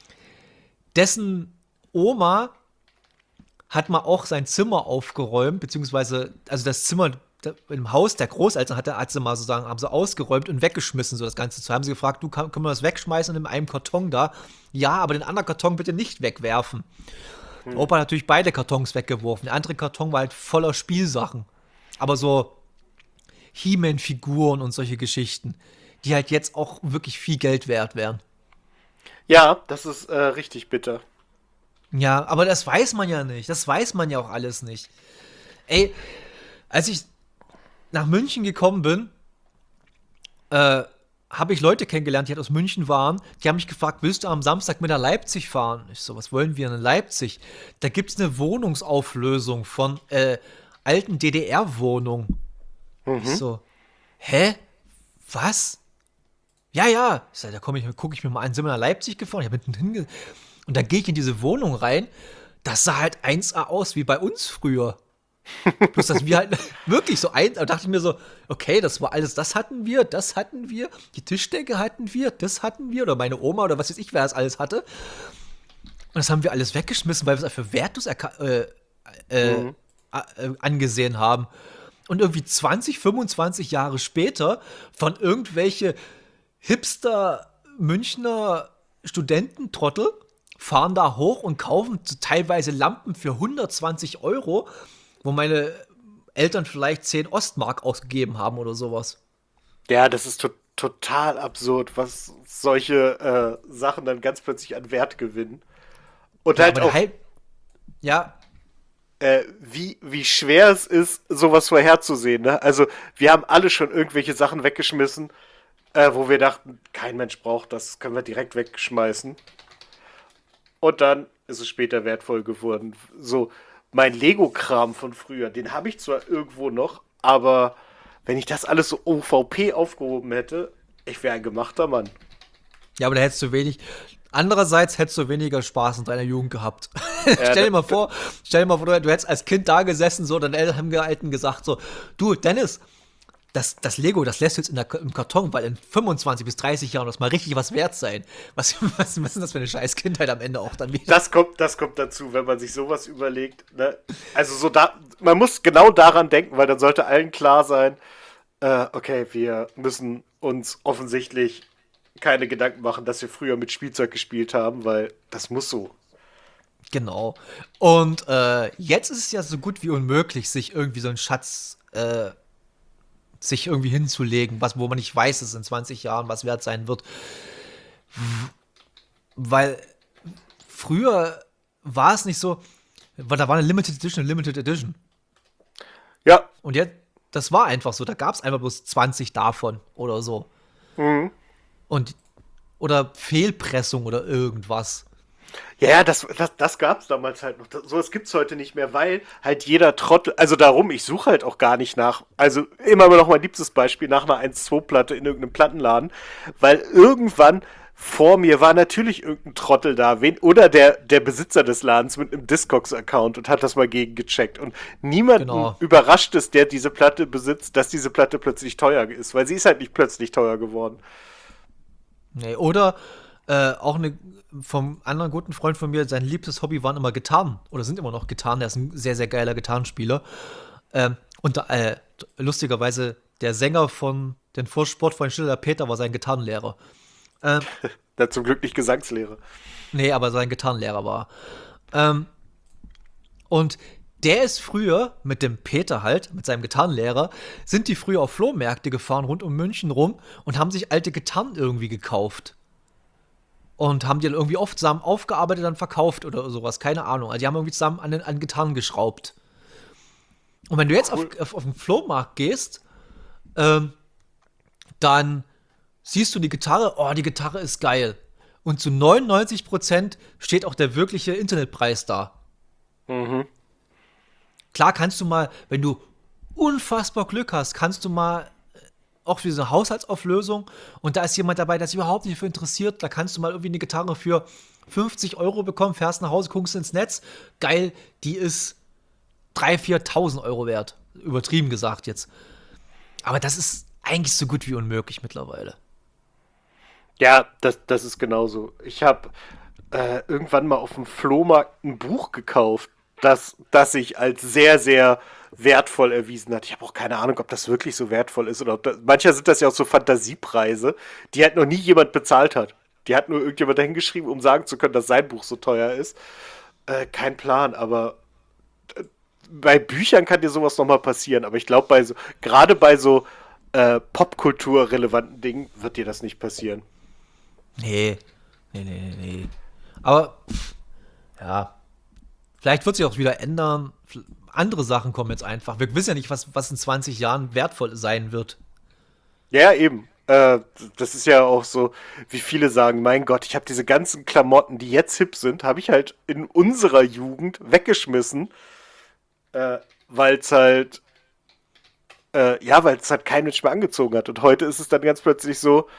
dessen Oma hat mal auch sein Zimmer aufgeräumt, beziehungsweise, also das Zimmer im Haus der Großeltern hat sie mal sozusagen, haben sie ausgeräumt und weggeschmissen, so das Ganze zu. Haben sie gefragt, können wir das wegschmeißen in einem Karton da? Ja, aber den anderen Karton bitte nicht wegwerfen. Der Opa hat natürlich beide Kartons weggeworfen. Der andere Karton war halt voller Spielsachen. Aber so He-Man-Figuren und solche Geschichten, die halt jetzt auch wirklich viel Geld wert wären. Ja, das ist richtig bitter. Ja, aber das weiß man ja nicht. Das weiß man ja auch alles nicht. Ey, als ich nach München gekommen bin, habe ich Leute kennengelernt, die halt aus München waren. Die haben mich gefragt, willst du am Samstag mit nach Leipzig fahren? Ich so, was wollen wir in Leipzig? Da gibt's eine Wohnungsauflösung von alten DDR-Wohnungen. Ich so, hä? Was? Ja, ja. Ich sag, da gucke ich mir mal an. Sind wir nach Leipzig gefahren? Ich habe und dann gehe ich in diese Wohnung rein. Das sah halt 1A aus wie bei uns früher. Bloß, dass wir halt wirklich so da dachte ich mir so, okay, das war alles, das hatten wir, die Tischdecke hatten wir, das hatten wir, oder meine Oma oder was weiß ich, wer das alles hatte. Und das haben wir alles weggeschmissen, weil wir es für wertlos angesehen haben. Und irgendwie 20, 25 Jahre später von irgendwelche Hipster Münchner Studententrottel fahren da hoch und kaufen teilweise Lampen für 120 Euro, wo meine Eltern vielleicht 10 Ostmark ausgegeben haben oder sowas. Ja, das ist total absurd, was solche Sachen dann ganz plötzlich an Wert gewinnen. Und Ja, halt aber der auch, Hype, ja, wie schwer es ist, sowas vorherzusehen. Ne? Also, wir haben alle schon irgendwelche Sachen weggeschmissen, wo wir dachten, kein Mensch braucht das, können wir direkt wegschmeißen. Und dann ist es später wertvoll geworden. So, mein Lego-Kram von früher, den habe ich zwar irgendwo noch, aber wenn ich das alles so OVP aufgehoben hätte, ich wäre ein gemachter Mann. Ja, aber da hättest du wenig. Andererseits hättest du weniger Spaß in deiner Jugend gehabt. Ja, Stell dir mal vor, du hättest als Kind da gesessen, so, deine Eltern haben Alten gesagt, so, du, Dennis, das Lego, das lässt du jetzt im Karton, weil in 25 bis 30 Jahren das mal richtig was wert sein. Was ist denn das für eine scheiß Kindheit am Ende auch dann wieder? das kommt dazu, wenn man sich sowas überlegt. Ne? Also man muss genau daran denken, weil dann sollte allen klar sein, okay, wir müssen uns offensichtlich keine Gedanken machen, dass wir früher mit Spielzeug gespielt haben, weil das muss so. Genau. Und jetzt ist es ja so gut wie unmöglich, sich irgendwie so einen Schatz sich irgendwie hinzulegen, wo man nicht weiß, dass es in 20 Jahren was wert sein wird. Weil früher war es nicht so, weil da war eine Limited Edition. Ja. Und jetzt, das war einfach so, da gab es einfach bloß 20 davon oder so. Mhm. Oder Fehlpressung oder irgendwas. Ja, das gab es damals halt noch. Sowas gibt es heute nicht mehr, weil halt jeder Trottel, also darum, ich suche halt auch gar nicht nach, also immer noch mein liebstes Beispiel, nach einer 1-2-Platte in irgendeinem Plattenladen, weil irgendwann vor mir war natürlich irgendein Trottel da, oder der Besitzer des Ladens mit einem Discogs-Account und hat das mal gegengecheckt. Und niemanden überrascht es, der diese Platte besitzt, dass diese Platte plötzlich teuer ist, weil sie ist halt nicht plötzlich teuer geworden. Nee, oder auch vom anderen guten Freund von mir, sein liebstes Hobby waren immer Gitarren. Oder sind immer noch Gitarren. Der ist ein sehr, sehr geiler Gitarrenspieler. Und lustigerweise, der Sänger von den Sportfreund Stiller, Peter, war sein Gitarrenlehrer. Der zum Glück nicht Gesangslehrer. Nee, aber sein Gitarrenlehrer war. Und der ist früher mit dem Peter halt, mit seinem Gitarrenlehrer, sind die früher auf Flohmärkte gefahren, rund um München rum und haben sich alte Gitarren irgendwie gekauft. Und haben die dann irgendwie oft zusammen aufgearbeitet, dann verkauft oder sowas, keine Ahnung. Also die haben irgendwie zusammen an Gitarren geschraubt. Und wenn du jetzt auf den Flohmarkt gehst, dann siehst du die Gitarre, oh, die Gitarre ist geil. Und zu 99% steht auch der wirkliche Internetpreis da. Mhm. Klar kannst du mal, wenn du unfassbar Glück hast, kannst du mal auch für so eine Haushaltsauflösung und da ist jemand dabei, der sich überhaupt nicht für interessiert, da kannst du mal irgendwie eine Gitarre für 50 Euro bekommen, fährst nach Hause, guckst ins Netz, geil, die ist 3.000, 4.000 Euro wert. Übertrieben gesagt jetzt. Aber das ist eigentlich so gut wie unmöglich mittlerweile. Ja, das ist genauso. Ich habe irgendwann mal auf dem Flohmarkt ein Buch gekauft, das sich als sehr, sehr wertvoll erwiesen hat. Ich habe auch keine Ahnung, ob das wirklich so wertvoll ist oder manchmal sind das ja auch so Fantasiepreise, die halt noch nie jemand bezahlt hat. Die hat nur irgendjemand dahingeschrieben, um sagen zu können, dass sein Buch so teuer ist. Kein Plan, aber bei Büchern kann dir sowas nochmal passieren. Aber ich glaube, gerade bei so Popkultur-relevanten Dingen wird dir das nicht passieren. Nee. Aber, ja, vielleicht wird sich auch wieder ändern. Andere Sachen kommen jetzt einfach. Wir wissen ja nicht, was in 20 Jahren wertvoll sein wird. Ja, eben. Das ist ja auch so, wie viele sagen, mein Gott, ich habe diese ganzen Klamotten, die jetzt hip sind, habe ich halt in unserer Jugend weggeschmissen, weil es halt, weil es halt kein Mensch mehr angezogen hat. Und heute ist es dann ganz plötzlich so,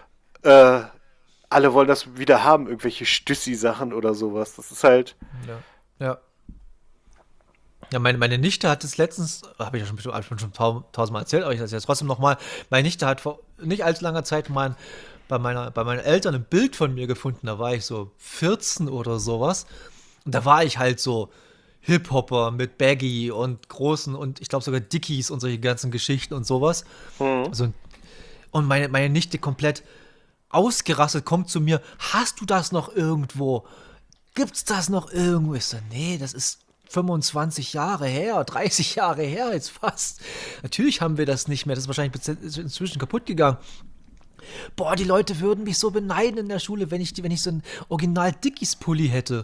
alle wollen das wieder haben, irgendwelche Stüssi-Sachen oder sowas. Das ist halt. Ja. Ja, meine Nichte hat es letztens, habe ich ja schon tausendmal erzählt, aber ich sage jetzt trotzdem nochmal, meine Nichte hat vor nicht allzu langer Zeit bei meinen Eltern ein Bild von mir gefunden, da war ich so 14 oder sowas und da war ich halt so Hip-Hopper mit Baggy und großen und ich glaube sogar Dickies und solche ganzen Geschichten und sowas. Also, und meine Nichte komplett ausgerastet, kommt zu mir, hast du das noch irgendwo? Gibt's das noch irgendwo? Ich so, nee, das ist 25 Jahre her, 30 Jahre her jetzt fast. Natürlich haben wir das nicht mehr. Das ist wahrscheinlich inzwischen kaputt gegangen. Boah, die Leute würden mich so beneiden in der Schule, wenn ich so einen Original-Dickies-Pulli hätte.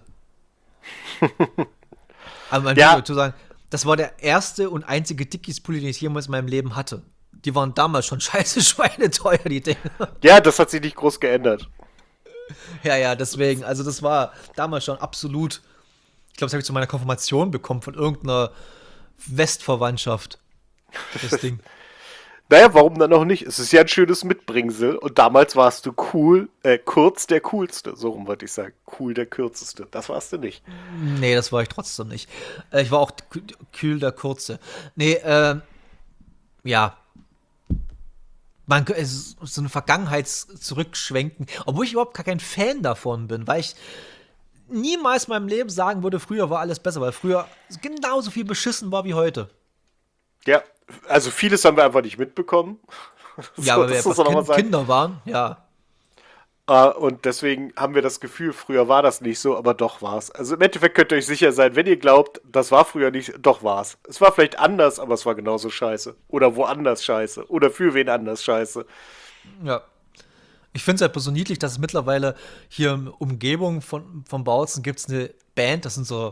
Aber man muss dazu sagen, das war der erste und einzige Dickies-Pulli, den ich jemals in meinem Leben hatte. Die waren damals schon scheiße schweineteuer, die Dinger. Ja, das hat sich nicht groß geändert. Ja, deswegen. Also das war damals schon absolut. Ich glaube, das habe ich zu meiner Konfirmation bekommen von irgendeiner Westverwandtschaft. Das Ding. Naja, warum dann auch nicht? Es ist ja ein schönes Mitbringsel. Und damals warst du cool, kurz der Coolste. So rum wollte ich sagen. Cool der Kürzeste. Das warst du nicht. Nee, das war ich trotzdem nicht. Ich war auch kühl der Kurze. Nee, ja. So eine Vergangenheitszurückschwenken, obwohl ich überhaupt gar kein Fan davon bin, weil ich niemals in meinem Leben sagen würde, früher war alles besser, weil früher genauso viel beschissen war wie heute. Ja, also vieles haben wir einfach nicht mitbekommen. Ja, So, weil wir das muss einfach man nochmal sagen. Kinder waren, ja. Und deswegen haben wir das Gefühl, früher war das nicht so, aber doch war's. Also im Endeffekt könnt ihr euch sicher sein, wenn ihr glaubt, das war früher nicht, doch war's. Es war vielleicht anders, aber es war genauso scheiße. Oder woanders scheiße. Oder für wen anders scheiße. Ja. Ich finde es halt so niedlich, dass es mittlerweile hier in Umgebung von Bautzen gibt es eine Band, das sind so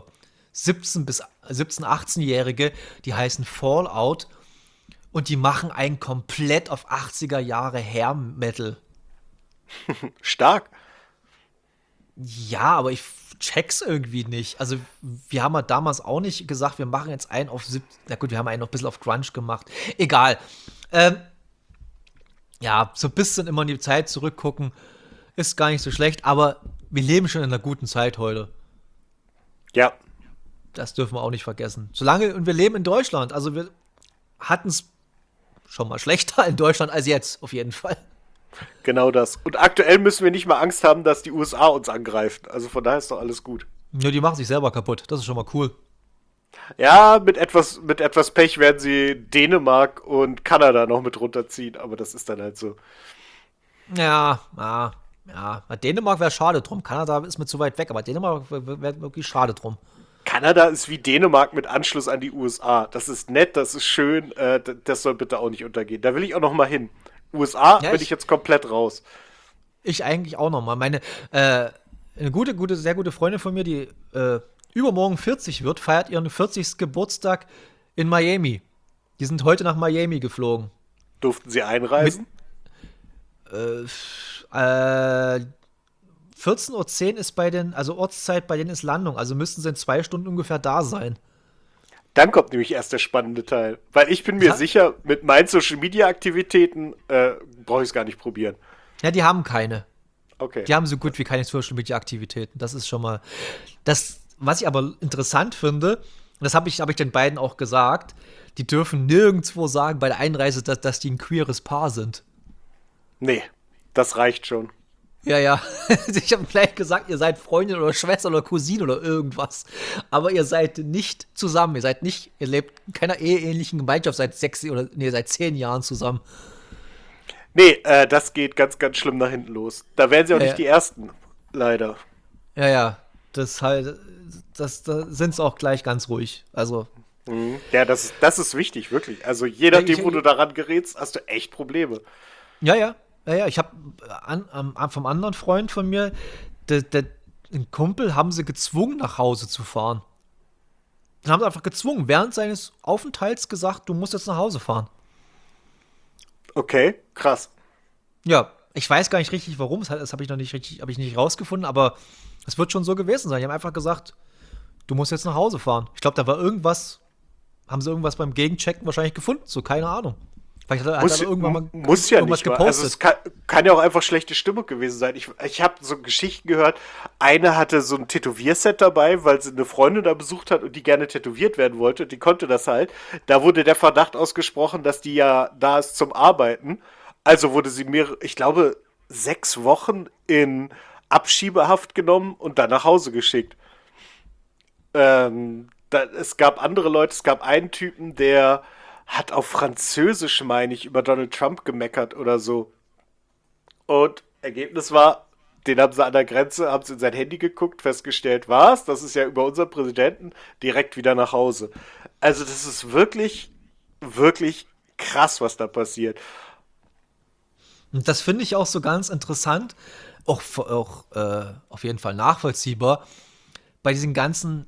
18-Jährige, die heißen Fallout und die machen einen komplett auf 80er Jahre Hair-Metal. Stark. Ja, aber ich check's irgendwie nicht. Also, wir haben halt damals auch nicht gesagt, wir machen jetzt einen auf 70. Na gut, wir haben einen noch ein bisschen auf Grunge gemacht. Egal. Ähm, ja, so ein bisschen immer in die Zeit zurückgucken, ist gar nicht so schlecht, aber wir leben schon in einer guten Zeit heute. Ja, Das dürfen wir auch nicht vergessen. Und wir leben in Deutschland. Also, wir hatten es schon mal schlechter in Deutschland als jetzt, auf jeden Fall. genau das. Und aktuell müssen wir nicht mal Angst haben, dass die USA uns angreifen. Also von daher ist doch alles gut. Ja, die machen sich selber kaputt. Das ist schon mal cool. Ja, mit etwas Pech werden sie Dänemark und Kanada noch mit runterziehen, aber das ist dann halt so. Ja, ja. Dänemark wäre schade drum. Kanada ist mir zu weit weg, aber Dänemark wäre wirklich schade drum. Kanada ist wie Dänemark mit Anschluss an die USA. Das ist nett, das ist schön, das soll bitte auch nicht untergehen. Da will ich auch noch mal hin. USA Ja, bin ich jetzt komplett raus. ich eigentlich auch noch mal. Eine sehr gute Freundin von mir, die übermorgen 40 wird, feiert ihren 40. Geburtstag in Miami. Die sind heute nach Miami geflogen. Durften sie einreisen? Äh, 14:10 Uhr ist also Ortszeit, bei denen ist Landung. Also müssten sie in 2 Stunden ungefähr da sein. Dann kommt nämlich erst der spannende Teil. Weil ich bin mir Ja, sicher, mit meinen Social-Media-Aktivitäten brauche ich es gar nicht probieren. ja, die haben keine. Okay. Die haben so gut wie keine Social Media Aktivitäten. Das ist schon mal. Was ich aber interessant finde, und das hab ich den beiden auch gesagt, die dürfen nirgendwo sagen bei der Einreise, dass die ein queeres Paar sind. Nee, das reicht schon. Ja, ja. Ich habe vielleicht gesagt, ihr seid Freundin oder Schwester oder Cousine oder irgendwas. Aber ihr seid nicht zusammen. Ihr lebt in keiner eheähnlichen Gemeinschaft seit 10 Jahren zusammen. Nee, das geht ganz, ganz schlimm nach hinten los. Da wären sie auch nicht Ja, die Ersten. Leider. ja, ja. Da sind sie auch gleich ganz ruhig. Also, Mhm. Ja, das ist wichtig, wirklich. Also je ja, nachdem, wo du daran gerätst, hast du echt Probleme. ja, ja. Ja, ja. Ich habe vom anderen Freund von mir, den Kumpel haben sie gezwungen, nach Hause zu fahren. Den haben sie einfach gezwungen, während seines Aufenthalts gesagt, du musst jetzt nach Hause fahren. Okay, krass. Ja, ich weiß gar nicht richtig, warum. Das habe ich noch nicht richtig, habe ich nicht rausgefunden, aber es wird schon so gewesen sein. Die haben einfach gesagt, du musst jetzt nach Hause fahren. Ich glaube, da war irgendwas, haben sie irgendwas beim Gegenchecken wahrscheinlich gefunden, so keine Ahnung. Vielleicht hat er irgendwann mal Muss ja irgendwas nicht mal. Also es gepostet. kann ja auch einfach schlechte Stimmung gewesen sein. Ich habe so Geschichten gehört, eine hatte so ein Tätowierset dabei, weil sie eine Freundin da besucht hat und die gerne tätowiert werden wollte. Die konnte das halt. Da wurde der Verdacht ausgesprochen, dass die ja da ist zum Arbeiten. Also wurde sie ich glaube, 6 Wochen in Abschiebehaft genommen und dann nach Hause geschickt. Es gab andere Leute, es gab einen Typen, der hat auf Französisch, meine ich, über Donald Trump gemeckert oder so. Und Ergebnis war, den haben sie an der Grenze, haben sie in sein Handy geguckt, festgestellt, was? Das ist ja über unseren Präsidenten, direkt wieder nach Hause. Also das ist wirklich, wirklich krass, was da passiert. Und das finde ich auch so ganz interessant, auch auf jeden Fall nachvollziehbar, bei diesen ganzen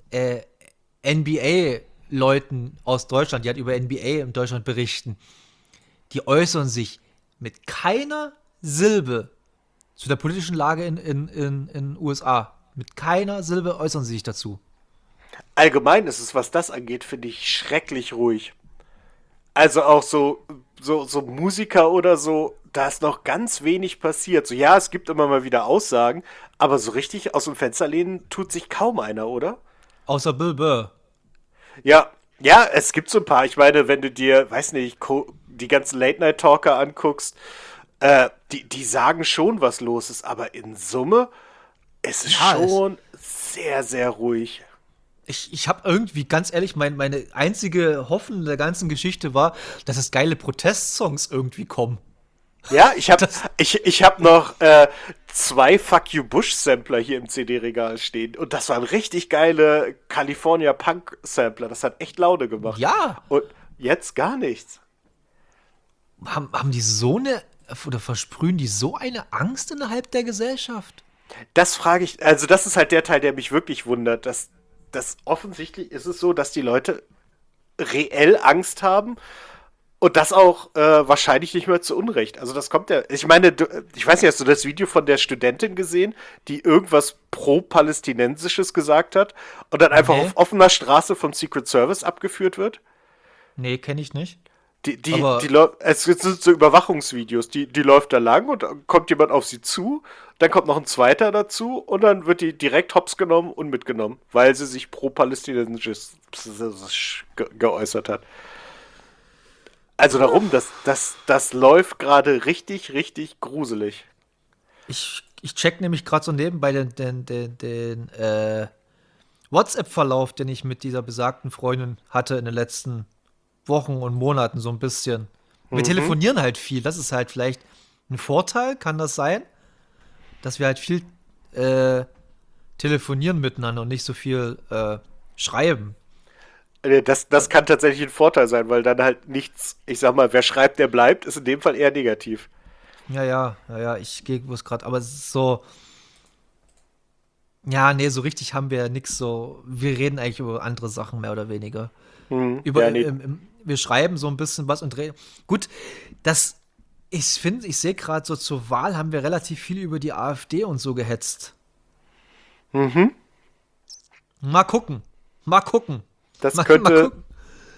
NBA-Leuten aus Deutschland, die halt über NBA in Deutschland berichten, die äußern sich mit keiner Silbe zu der politischen Lage in USA. Mit keiner Silbe äußern sie sich dazu. Allgemein ist es, was das angeht, finde ich schrecklich ruhig. Also auch so Musiker oder so, da ist noch ganz wenig passiert. So, ja, es gibt immer mal wieder Aussagen, aber so richtig aus dem Fenster lehnen tut sich kaum einer, oder? Außer Bill Burr. Ja, ja, es gibt so ein paar. Ich meine, wenn du dir, weiß nicht, die ganzen Late-Night-Talker anguckst, die sagen schon, was los ist, aber in Summe ist es Ja, schon sehr, sehr ruhig. ich habe irgendwie, ganz ehrlich, meine einzige Hoffnung in der ganzen Geschichte war, dass es geile Protestsongs irgendwie kommen. Ja, Das, ich hab noch zwei Fuck You Bush Sampler hier im CD-Regal stehen. Und das waren richtig geile California Punk Sampler. Das hat echt Laune gemacht. ja, Und jetzt gar nichts. haben die so eine, oder versprühen die so eine Angst innerhalb der Gesellschaft? Das frage ich, also das ist halt der Teil, der mich wirklich wundert, dass offensichtlich ist es so, dass die Leute reell Angst haben. Und das auch wahrscheinlich nicht mehr zu Unrecht. Also das kommt ja. Ich meine, ich weiß nicht, hast du das Video von der Studentin gesehen, die irgendwas pro-palästinensisches gesagt hat und dann einfach Nee, auf offener Straße vom Secret Service abgeführt wird? nee, kenne ich nicht. Die Aber es sind so Überwachungsvideos, die läuft da lang und dann kommt jemand auf sie zu, dann kommt noch ein zweiter dazu und dann wird die direkt hops genommen und mitgenommen, weil sie sich pro-palästinensisch geäußert hat. Also darum, das läuft gerade richtig, richtig gruselig. ich check nämlich gerade so nebenbei den WhatsApp-Verlauf, den ich mit dieser besagten Freundin hatte in den letzten Wochen und Monaten so ein bisschen. Wir Mhm. telefonieren halt viel. Das ist halt vielleicht ein Vorteil, kann das sein, dass wir halt viel äh, telefonieren miteinander und nicht so viel schreiben. Das kann tatsächlich ein Vorteil sein, weil dann halt nichts, ich sag mal, wer schreibt, der bleibt, ist in dem Fall eher negativ. Ja, ich gehe bloß gerade, aber es ist so, ja, nee, so richtig haben wir ja nix so. Wir reden eigentlich über andere Sachen mehr oder weniger. Mhm. Ja, nee. Wir schreiben so ein bisschen was und reden. Gut, das, ich finde, ich sehe gerade so zur Wahl haben wir relativ viel über die AfD und so gehetzt. Mhm. Mal gucken. Mal gucken. Das Mal könnte, gucken.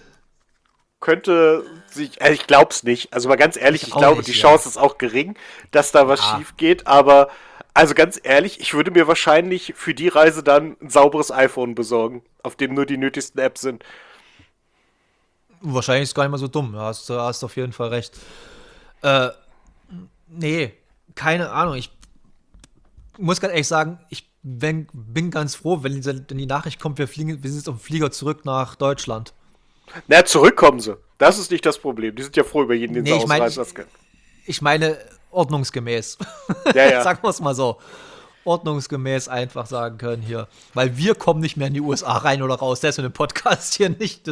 könnte sich, also ich glaub's nicht. Also mal ganz ehrlich, Ich ich auch glaube, die nicht, ja. Chance ist auch gering, dass da was Ja, schief geht, aber also ganz ehrlich, ich würde mir wahrscheinlich für die Reise dann ein sauberes iPhone besorgen, auf dem nur die nötigsten Apps sind. wahrscheinlich ist es gar nicht mal so dumm. Hast auf jeden Fall recht. Äh, nee, keine Ahnung. Ich muss ganz ehrlich sagen, ich bin ganz froh, wenn die Nachricht kommt, wir sind jetzt auf dem Flieger zurück nach Deutschland. Na, zurückkommen sie. Das ist nicht das Problem. Die sind ja froh über jeden, den sie Nee, ausreisen lassen können. ich meine ordnungsgemäß. Ja, ja. Sagen wir es mal so. Ordnungsgemäß einfach sagen können hier. Weil wir kommen nicht mehr in die USA rein oder raus. Selbst mit dem Podcast hier nicht.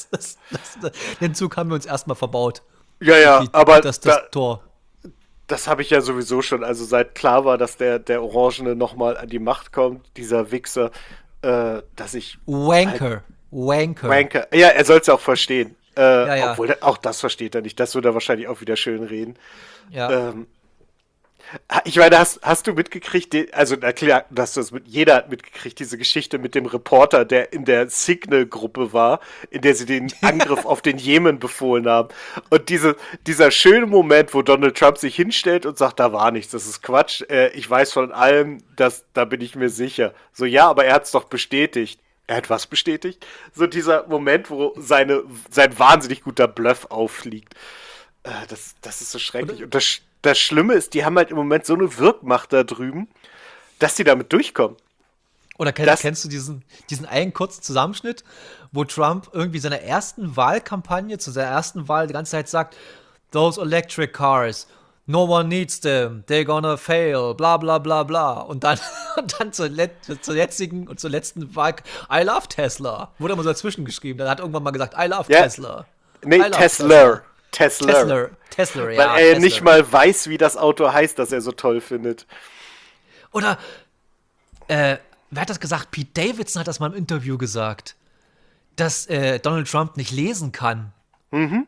Den Zug haben wir uns erstmal verbaut. Ja, ja, aber Das Tor. das habe ich ja sowieso schon. Also seit klar war, dass der Orangene nochmal an die Macht kommt, dieser Wichser, dass ich halt Wanker. Wanker. Wanker. Ja, er soll es ja auch verstehen. Ja. Obwohl, auch das versteht er nicht. Das wird er wahrscheinlich auch wieder schön reden. Ja. Ähm, Ich meine, hast du mitgekriegt, also na klar, dass das jeder hat mitgekriegt, diese Geschichte mit dem Reporter, der in der Signal-Gruppe war, in der sie den Angriff auf den Jemen befohlen haben. Und dieser schöne Moment, wo Donald Trump sich hinstellt und sagt, da war nichts, das ist Quatsch, ich weiß von allem, da bin ich mir sicher. So, ja, aber er hat es doch bestätigt. Er hat was bestätigt? So dieser Moment, wo sein wahnsinnig guter Bluff auffliegt. Das ist so schrecklich. Oder, Und das Schlimme ist, die haben halt im Moment so eine Wirkmacht da drüben, dass die damit durchkommen. oder Das, kennst du diesen einen kurzen Zusammenschnitt, wo Trump irgendwie seiner ersten Wahlkampagne, zu seiner ersten Wahl die ganze Zeit sagt, those electric cars, no one needs them, they're gonna fail, bla bla bla bla. Und dann, und dann zur jetzigen und zur letzten Wahl, I love Tesla. Wurde immer so dazwischen geschrieben. Dann hat irgendwann mal gesagt, I love ja, Tesla. nee, I love Tesla. Tesla. Tesla, Weil ja, er nicht Tesla. mal weiß, wie das Auto heißt, das er so toll findet. Oder, wer hat das gesagt? Pete Davidson hat das mal im Interview gesagt, dass Donald Trump nicht lesen kann. Mhm.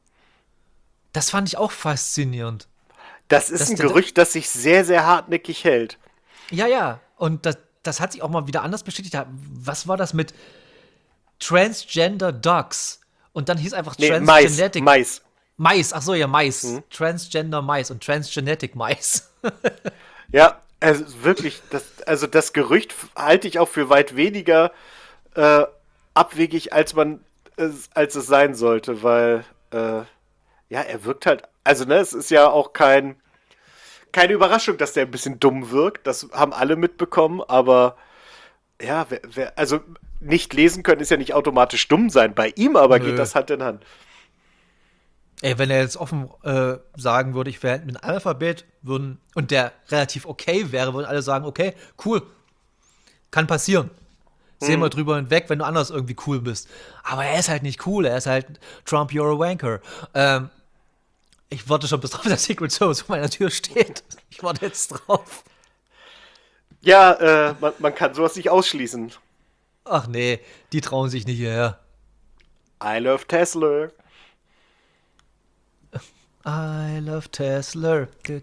Das fand ich auch faszinierend. Das ist Das, ein das, Gerücht, das sich sehr, sehr hartnäckig hält. ja. Und das hat sich auch mal wieder anders bestätigt. Was war das mit Transgender Ducks? Und dann hieß einfach Nee, Transgenetic Mais. Mais. Ach so, ja, Mais. Transgender Mais und Transgenetic Mais. Ja, also wirklich, das Gerücht halte ich auch für weit weniger abwegig, als es sein sollte, weil ja, er wirkt halt, also ne, es ist ja auch keine Überraschung, dass der ein bisschen dumm wirkt. Das haben alle mitbekommen, aber ja, also nicht lesen können ist ja nicht automatisch dumm sein. Bei ihm aber geht Nö. das Hand in Hand. Ey, wenn er jetzt offen sagen würde, ich wäre mit einem Analphabet, und der relativ okay wäre, würden alle sagen, okay, cool, kann passieren. Sehen wir drüber hinweg, wenn du anders irgendwie cool bist. Aber er ist halt nicht cool, er ist halt Trump, you're a wanker. Ich warte schon, bis drauf der Secret Service vor meiner Tür steht. Ich warte jetzt drauf. Ja, man kann sowas nicht ausschließen. Ach nee, die trauen sich nicht hierher. I love Tesla. I love Tesla.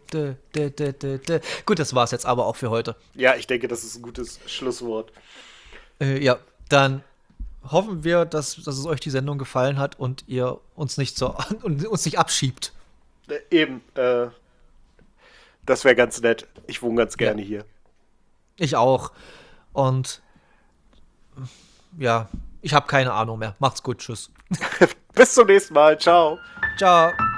Gut, das war's jetzt aber auch für heute. Ja, ich denke, das ist ein gutes Schlusswort. Ja, dann hoffen wir, dass es euch die Sendung gefallen hat und ihr uns nicht uns nicht abschiebt. Eben, das wäre ganz nett. Ich wohne ganz gerne hier. Ich auch. Und ja, ich habe keine Ahnung mehr. Macht's gut, tschüss. Bis zum nächsten Mal. Ciao. Ciao.